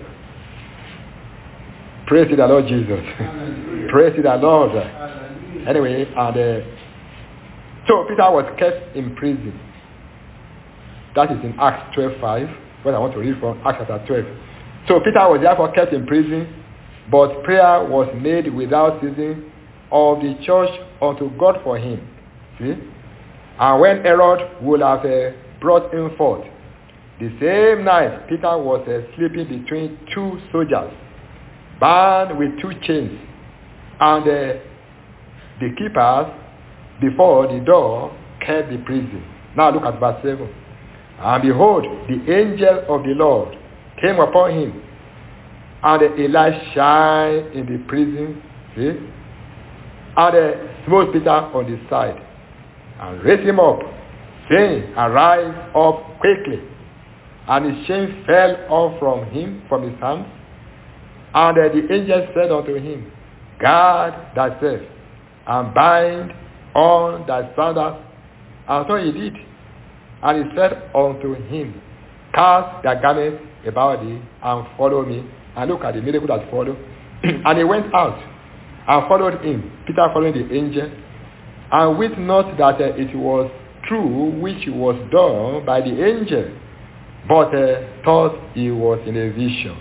praise the Lord Jesus. Praise the Lord. Hallelujah. Anyway, and uh, so Peter was kept in prison. That is in Acts twelve five, what I want to read from Acts chapter twelve. So Peter was therefore kept in prison, but prayer was made without ceasing of the church unto God for him. See? And when Herod would have uh, brought him forth, The same night, Peter was uh, sleeping between two soldiers, bound with two chains, and uh, the keepers before the door kept the prison. Now look at verse seven. And behold, the angel of the Lord came upon him, and a light shined in the prison, see, and uh, smote Peter on the side, and raised him up, saying, Arise up quickly. And his chain fell off from him, from his hands. And uh, the angel said unto him, Guard thyself, and bind on thy sandals. And so he did. And he said unto him, Cast thy garment about thee, and follow me. And look at the miracle that followed. And he went out, and followed him, Peter following the angel, and wist not that uh, it was true which was done by the angel, but uh, thought he was in a vision.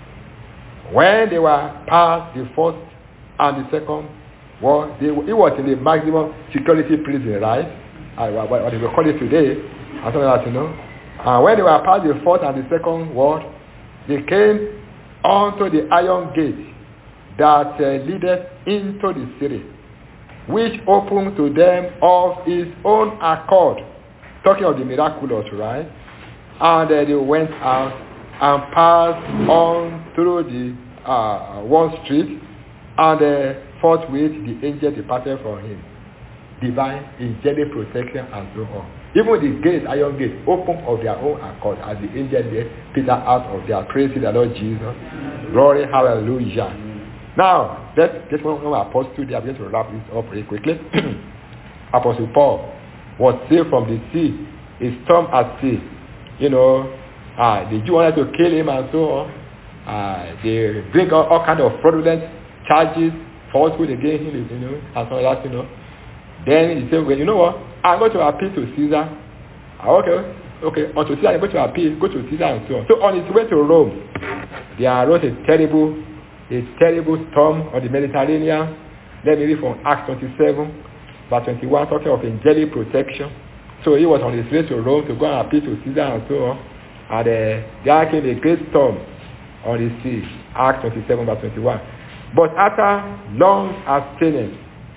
When they were past the first and the second war, they, he was in the maximum security prison, right? Uh, what they will call it today, I don't know that, you know. And when they were past the first and the second ward, they came unto the iron gate that uh, leadeth into the city, which opened to them of his own accord. Talking of the miraculous, right? And uh, they went out and passed on through the uh, one street, and uh, forthwith the angel departed from him. Divine angelic protection and so on. Even the gate, iron gate, opened of their own accord as the angel led Peter out of their praise the Lord Jesus. Glory, hallelujah. Now, let's get one of our apostles today. I'm going to wrap this up very quickly. Apostle Paul was saved from the sea, a storm at sea. You know, uh, the Jews wanted to kill him and so on. Uh, they bring all, all kinds of fraudulent charges, falsehood against him, you know, and so on, you know. Then he said, well, you know what? I'm going to appeal to Caesar. Okay, okay. Unto Caesar, I'm going to appeal, go to Caesar and so on. So on his way to Rome, there arose a terrible, a terrible storm on the Mediterranean. Let me read from Acts twenty-seven, verse twenty-one, talking of angelic protection. So he was on his way to Rome to go and appeal to Caesar and so on. And uh, there came a great storm on the sea. Acts twenty-seven, verse twenty-one. But after long abstinence,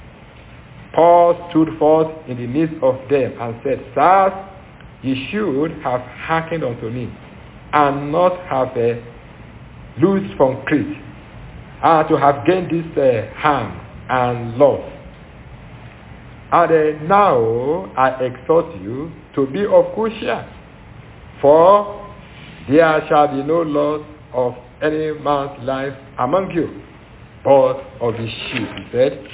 Paul stood forth in the midst of them and said, Sirs, ye should have hearkened unto me, and not have uh, loosed from Crete, and to have gained this uh, harm and loss. And uh, now I exhort you to be of good cheer, for there shall be no loss of any man's life among you, but of the sheep, he said.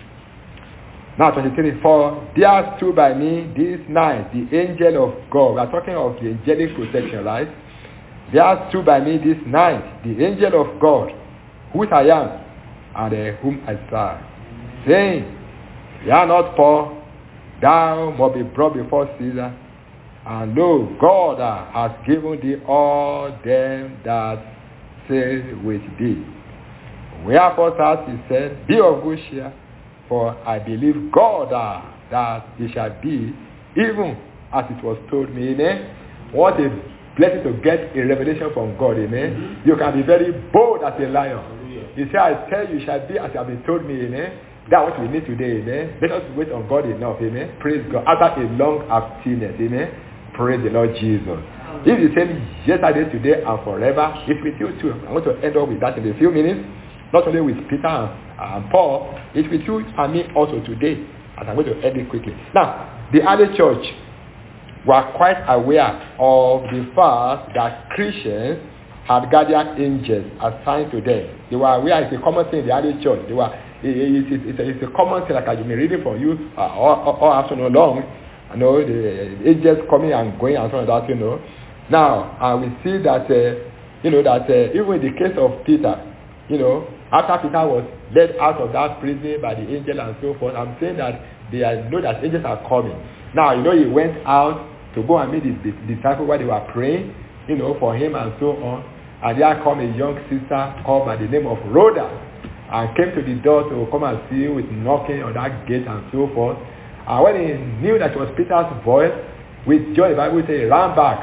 Now twenty-three, for there stood by me this night the angel of God. We are talking of the angelic protection, right? There stood by me this night the angel of God, whose I am, and uh, whom I serve, saying, Fear not, Paul, thou must be brought before Caesar, and lo, God uh, has given thee all them that sail with thee. Wherefore, as he said, be of good cheer, for I believe God uh, that it shall be, even as it was told me. Amen. What a blessing to get a revelation from God. Amen. Mm-hmm. You can be very bold as a lion. Hallelujah. You say, I tell you, it shall be as you have been told me. Amen. That's what we need today. Amen. Let us wait on God enough. Amen. Praise God. After a long abstinence. Amen. Praise the Lord Jesus. If the same yesterday, today, and forever, it's with you too. I'm going to end up with that in a few minutes. Not only with Peter and, and Paul, it's with you and me also today. And I'm going to end it quickly. Now, the early church were quite aware of the fact that Christians had guardian angels assigned to them. They were aware it's a common thing in the early church. They were, it, it, it, it's, a, it's a common thing, like I've been reading for you uh, all, all, all afternoon long. You know, the angels coming and going and so on that, you know. Now, uh, we see that, uh, you know, that uh, even in the case of Peter, you know, after Peter was led out of that prison by the angel and so forth, I'm saying that they know that angels are coming. Now, you know, he went out to go and meet his, his disciples while they were praying, you know, for him and so on. And there come a young sister called by the name of Rhoda, and came to the door to come and see him with knocking on that gate and so forth. And when he knew that it was Peter's voice, with joy, the Bible says, he ran back. Oh,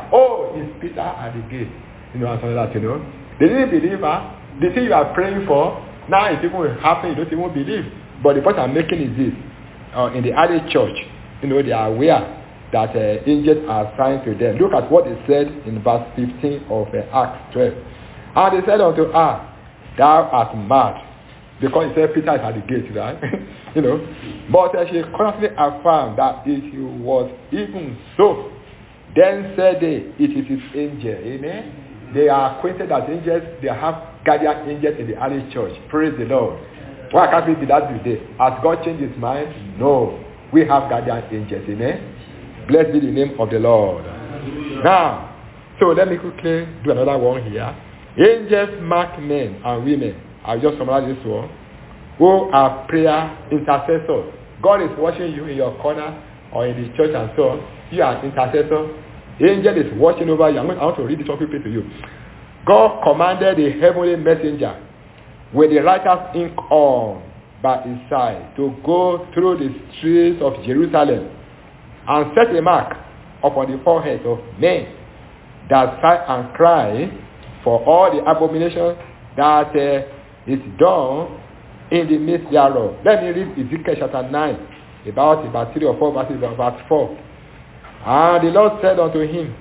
Lo, is Peter at the gate. You know, and something like that, you know. They didn't believe her. The thing you are praying for, now it even will happen, you don't even believe. But the point I'm making is this. Uh, in the early church, you know, they are aware that uh, angels are assigned to them. Look at what they said in verse fifteen of uh, Acts twelve. And they said unto her, thou art mad. Because he said Peter is at the gate, right? you know. But uh, she constantly affirmed that it was even so. Then said they, it is his angel. Amen. They are acquainted as angels. They have guardian angels in the early church. Praise the Lord. Why can't we be that today? Has God changed his mind? No. We have guardian angels. Amen. Blessed be the name of the Lord. Now, so let me quickly do another one here. Angels mark men and women. I'll just summarize this one. Who are prayer intercessors. God is watching you in your corner or in the church and so on. You are an intercessor. Angel is watching over you. I'm going to, I want to read this one quickly to you. God commanded the heavenly messenger with the writer's ink on by his side to go through the streets of Jerusalem and set a mark upon the foreheads of men that sigh and cry for all the abominations that uh, is done in the midst thereof. Let me read Ezekiel chapter nine, about about three or four verses, about four. And the Lord said unto him,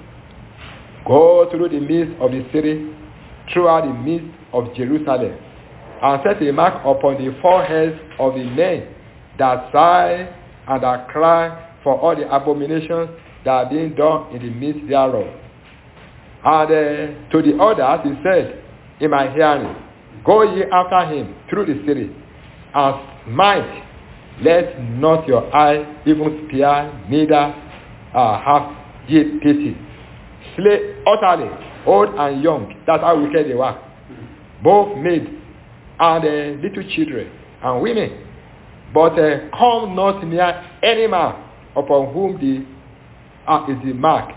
go through the midst of the city, throughout the midst of Jerusalem, and set a mark upon the foreheads of the men that sigh and that cry for all the abominations that are being done in the midst thereof. And uh, to the others he said, in my hearing, go ye after him through the city, and smite, let not your eye even spare, neither uh, have ye pity. Slay utterly, old and young. That's how wicked they were. Both maid and uh, little children and women. But uh, come not near any man upon whom the uh, is the mark,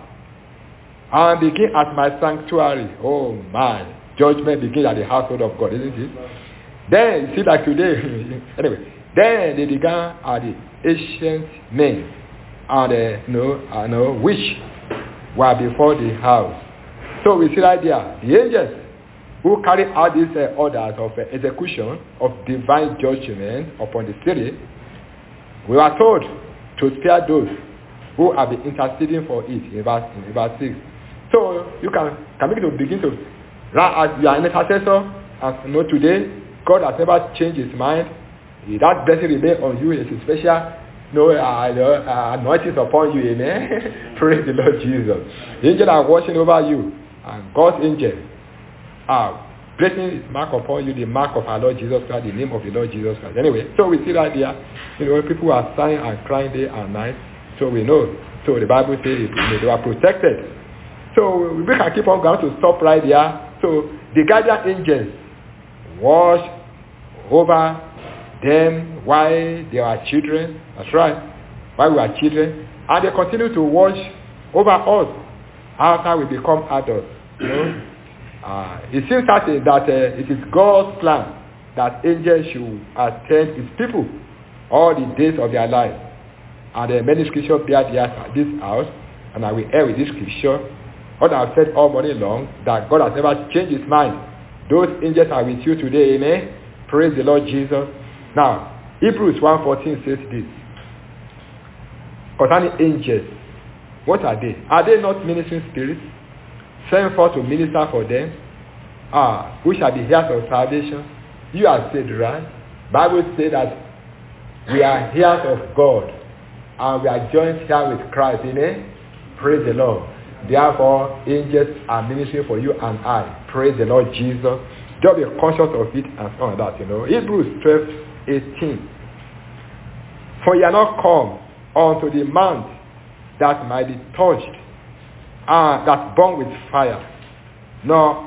and begin at my sanctuary. Oh my, judgment begins at the household of God, isn't it? Then you see, like today. Anyway, then they began at the ancient men, and uh, you know, uh, know, which were before the house. So we see right there, the angels who carry out these uh, orders of uh, execution of divine judgment upon the city, we are told to spare those who have been interceding for it in verse, in verse six. So you can, can begin to begin to run as you are an intercessor, and you know today God has never changed his mind. That blessing remains on you. It's a special no uh, uh, anointing upon you. Amen. Praise the Lord Jesus. The angels are watching over you, and God's angels are placing his mark upon you, the mark of our Lord Jesus Christ, the name of the Lord Jesus Christ. Anyway, so we see right there, you know, people are sighing and crying day and night. So we know. So the Bible says they were protected. So we can keep on going to stop right there. So the guardian angels watch over them while they are children. That's right. While we are children. And they continue to watch over us after we become adults. You know? Uh, it seems certain that uh, it is God's plan that angels should attend his people all the days of their life. And uh, many scriptures bear this out, and I will end with this scripture. What I have said all morning long, that God has never changed his mind. Those angels are with you today, amen. Praise the Lord Jesus. Now, Hebrews one fourteen says this. Concerning angels, what are they? Are they not ministering spirits, sent forth to minister for them? Ah, we shall be heirs of salvation. You are saved, right? Bible says that we are heirs of God, and we are joined here with Christ, amen. Praise the Lord. Therefore, angels are ministering for you and I. Praise the Lord Jesus. Just be conscious of it and so on that, you know. Hebrews twelve eighteen. For ye are not come unto the mount that might be touched, and that burned with fire, nor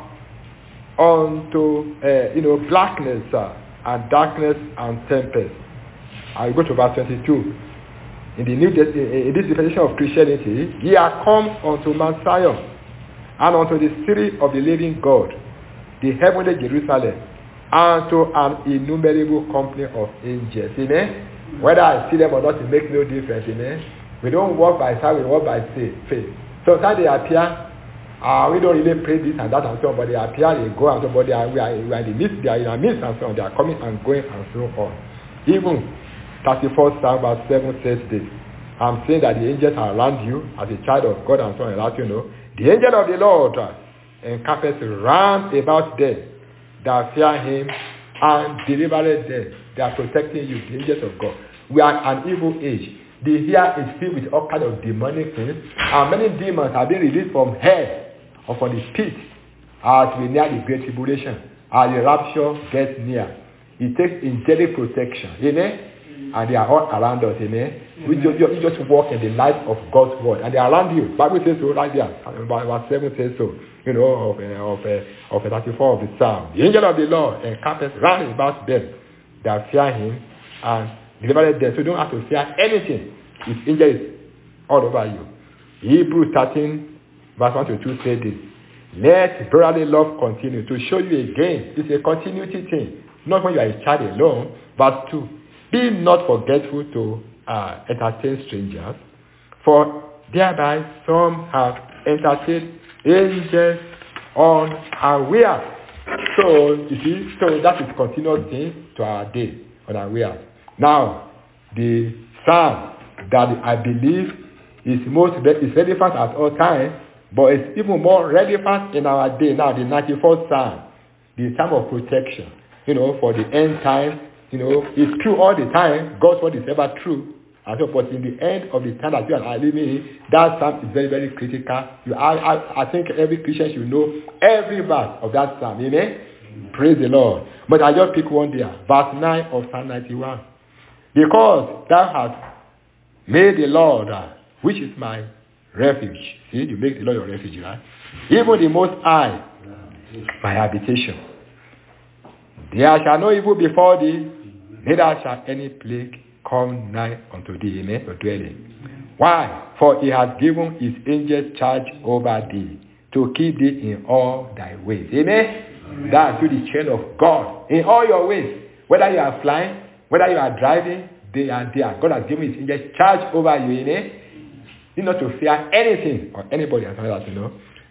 unto uh, you know blackness uh, and darkness and tempest. I go to verse twenty-two. In the new in this definition of Christianity, ye are come unto Mount Zion, and unto the city of the living God, the heavenly Jerusalem, and to an innumerable company of angels. Amen. Whether I see them or not, it makes no difference. Amen. We don't walk by sight, we walk by faith. Sometimes they appear Uh, we don't really pray this and that and so on, but they appear, they go and somebody are we are, we are in the midst, they are in our midst and so on. They are coming and going and so on. Even thirty-fourth Psalm verse seven says this. I'm saying that the angels are around you as a child of God and so on, and that you know. The angel of the Lord encampeth round about them that fear him and delivered them. They are protecting you, the angels of God. We are an evil age. The year is filled with all kinds of demonic things, and many demons have been released from hell or from the pit as we near the great tribulation, as the rapture gets near. It takes angelic protection, amen? And they are all around us, amen? We just, you just walk in the light of God's word, and they are around you. Bible says so right there. Verse seven says so, you know, of uh, of uh, of uh, thirty-four of the Psalm. The angel of the Lord encampeth round about them that fear him and delivered them. So you don't have to fear anything. His angel is all over you. Hebrews thirteen verse one to two says this. Let brotherly love continue. To show you again, it's a continuity thing. Not when you are a child alone. Verse two. Be not forgetful to uh, entertain strangers, for thereby some have entertained angels unaware. So, you see, so that is continuous thing to our day, unaware. Now, the psalm that I believe is most is relevant at all times, but it's even more relevant in our day now, the ninety-fourth Psalm, the Psalm of protection, you know, for the end time, you know, it's true all the time, God's word is ever true, and so, but in the end of the time that you and I live in, that Psalm is very, very critical. You, I, I, I think every Christian should know every verse of that Psalm, amen? Mm-hmm. Praise the Lord. But I just pick one there, verse nine of Psalm ninety-one. Because thou hast made the Lord, uh, which is my refuge. See, you make the Lord your refuge, right? Even the Most High, my habitation. There shall no evil befall thee, neither shall any plague come nigh unto thee, amen, or dwelling. Why? For he has given his angels charge over thee, to keep thee in all thy ways. Amen? Amen. That's through the chain of God. In all your ways. Whether you are flying, whether you are driving, they are there. God has given his angels charge over you, amen? You not to fear anything or anybody as well as you know.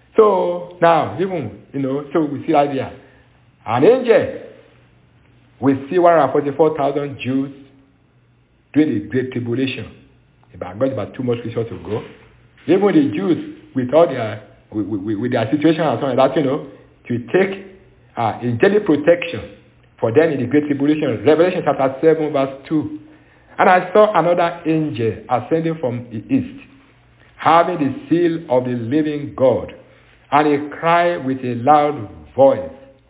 So now, even, you know, so we see right there. An angel, we see one hundred forty-four thousand Jews during the Great Tribulation. About got about two more scriptures to go. Even the Jews, with all their with, with, with their situation and so on, that you know, to take uh, angelic protection for them in the Great Tribulation. Revelation chapter seven, verse two. And I saw another angel ascending from the east, having the seal of the living God, and he cried with a loud voice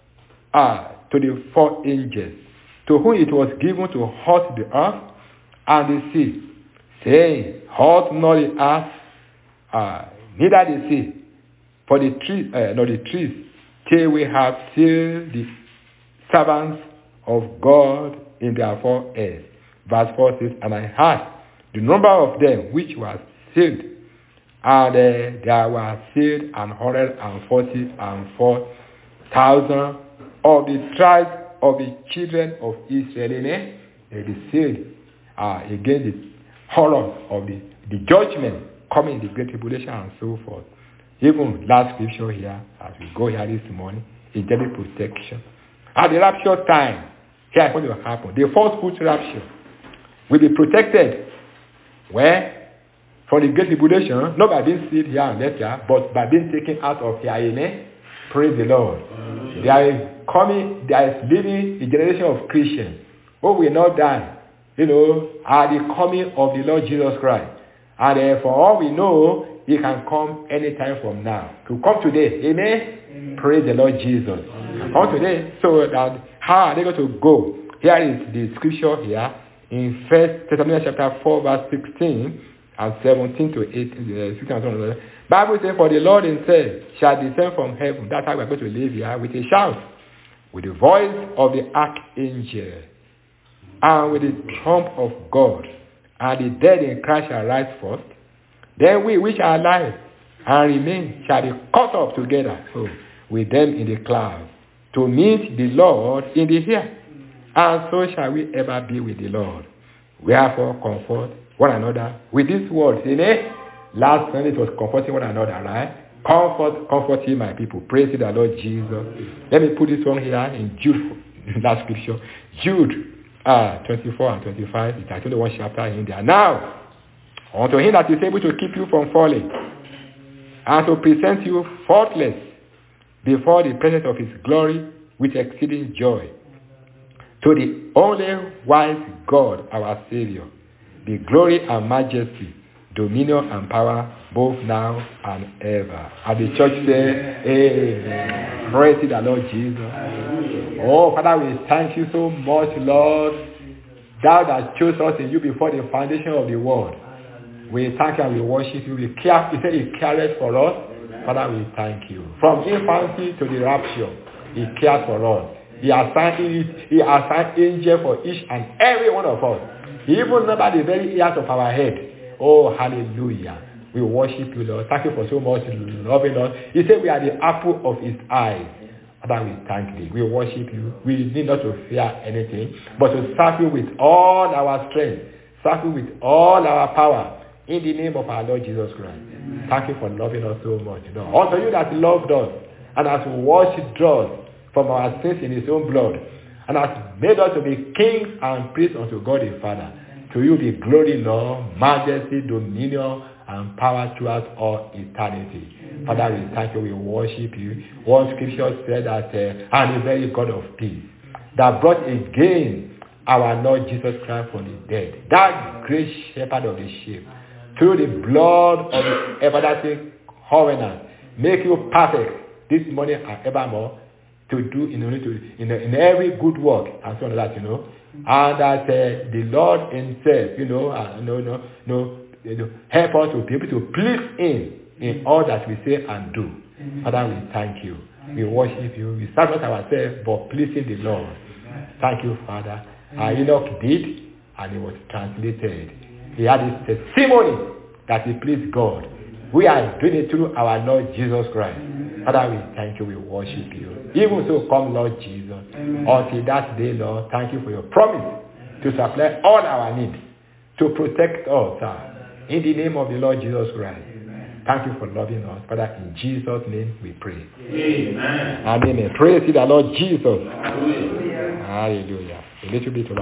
uh, to the four angels, to whom it was given to hurt the earth and the sea, saying, hurt not the earth, uh, neither the sea, for the trees, uh, nor the trees, till we have sealed the servants of God in their foreheads. Verse four says, and I heard the number of them which were sealed, and uh, there were sealed an hundred and forty and four thousand of the tribes of the children of Israel. Amen. They be sealed uh, against the horror of the, the judgment coming in the Great Tribulation and so forth. Even last scripture here, as we go here this morning, angelic protection. At the rapture time, here is what will happen. The first fruit rapture will be protected where? From the Great Tribulation, not by being sealed here and there, but by being taken out of here. Amen. Praise the Lord. Amen. There is coming, there is living a generation of Christians who will not die, you know, at the coming of the Lord Jesus Christ. And uh, for all we know, he can come anytime from now. To come today. Amen. Amen. Praise the Lord Jesus. Amen. Come today. So that how are they going to go? Here is the scripture here in First Thessalonians chapter four, verse sixteen and seventeen to eighteen. Uh, sixteen and seventeen. Bible says, for the Lord himself shall descend from heaven. That's how we're going to live here, with a shout, with the voice of the archangel, and with the trump of God. And the dead in Christ shall rise first. Then we which are alive and remain shall be caught up together, so with them in the clouds, to meet the Lord in the air. And so shall we ever be with the Lord. Wherefore comfort one another with these words. Amen. Last Sunday it was comforting one another, right? Comfort, comfort ye my people. Praise the Lord Jesus. Let me put this one here in Jude, that scripture. Jude uh, twenty-four and twenty-five. It's actually one chapter in there. Now, unto him that is able to keep you from falling, and to present you faultless before the presence of his glory with exceeding joy. To the only wise God, our Savior, the glory and majesty, dominion and power, both now and ever. And the church say, amen. Praise the Lord Jesus. Oh, Father, we thank you so much, Lord. Thou that chose us in you before the foundation of the world. We thank you and we worship you. We care, he said he cared for us. Father, we thank you. From infancy to the rapture, he cared for us. He assigned, he assigned angel for each and every one of us. He even numbered the very hairs of our head. Oh, hallelujah. We worship you, Lord. Thank you for so much loving us. He said we are the apple of his eye. Father, we thank thee. We worship you. We need not to fear anything, but to serve you with all our strength. Serve you with all our power. In the name of our Lord Jesus Christ. Amen. Thank you for loving us so much. You know, unto you that loved us and has washed us from our sins in his own blood and has made us to be kings and priests unto God the Father. To you be glory, Lord, majesty, dominion, and power throughout all eternity. Amen. Father, we thank you. We worship you. One scripture said that, uh, and the very God of peace, that brought again our Lord Jesus Christ from the dead, that great shepherd of the sheep, through the blood of the everlasting covenant, make you perfect this morning and evermore to do in, to, in, in every good work and so on like that, you know. And that uh, the Lord himself, you know, uh, no, no, no, you know, help us to be able to please him in all that we say and do. Amen. Father, we thank you. We worship you. We serve not ourselves, but pleasing the Lord. Thank you, Father. Uh, Enoch did, and he was translated. He had his testimony that he pleased God. We are doing it through our Lord Jesus Christ. Father, we thank you. We worship you. Even so, come, Lord Jesus. Until that day, Lord, thank you for your promise to supply all our needs, to protect us. Uh, in the name of the Lord Jesus Christ. Thank you for loving us. Father, in Jesus' name we pray. Amen. Amen. Praise the Lord Jesus. Hallelujah. Hallelujah. A little bit of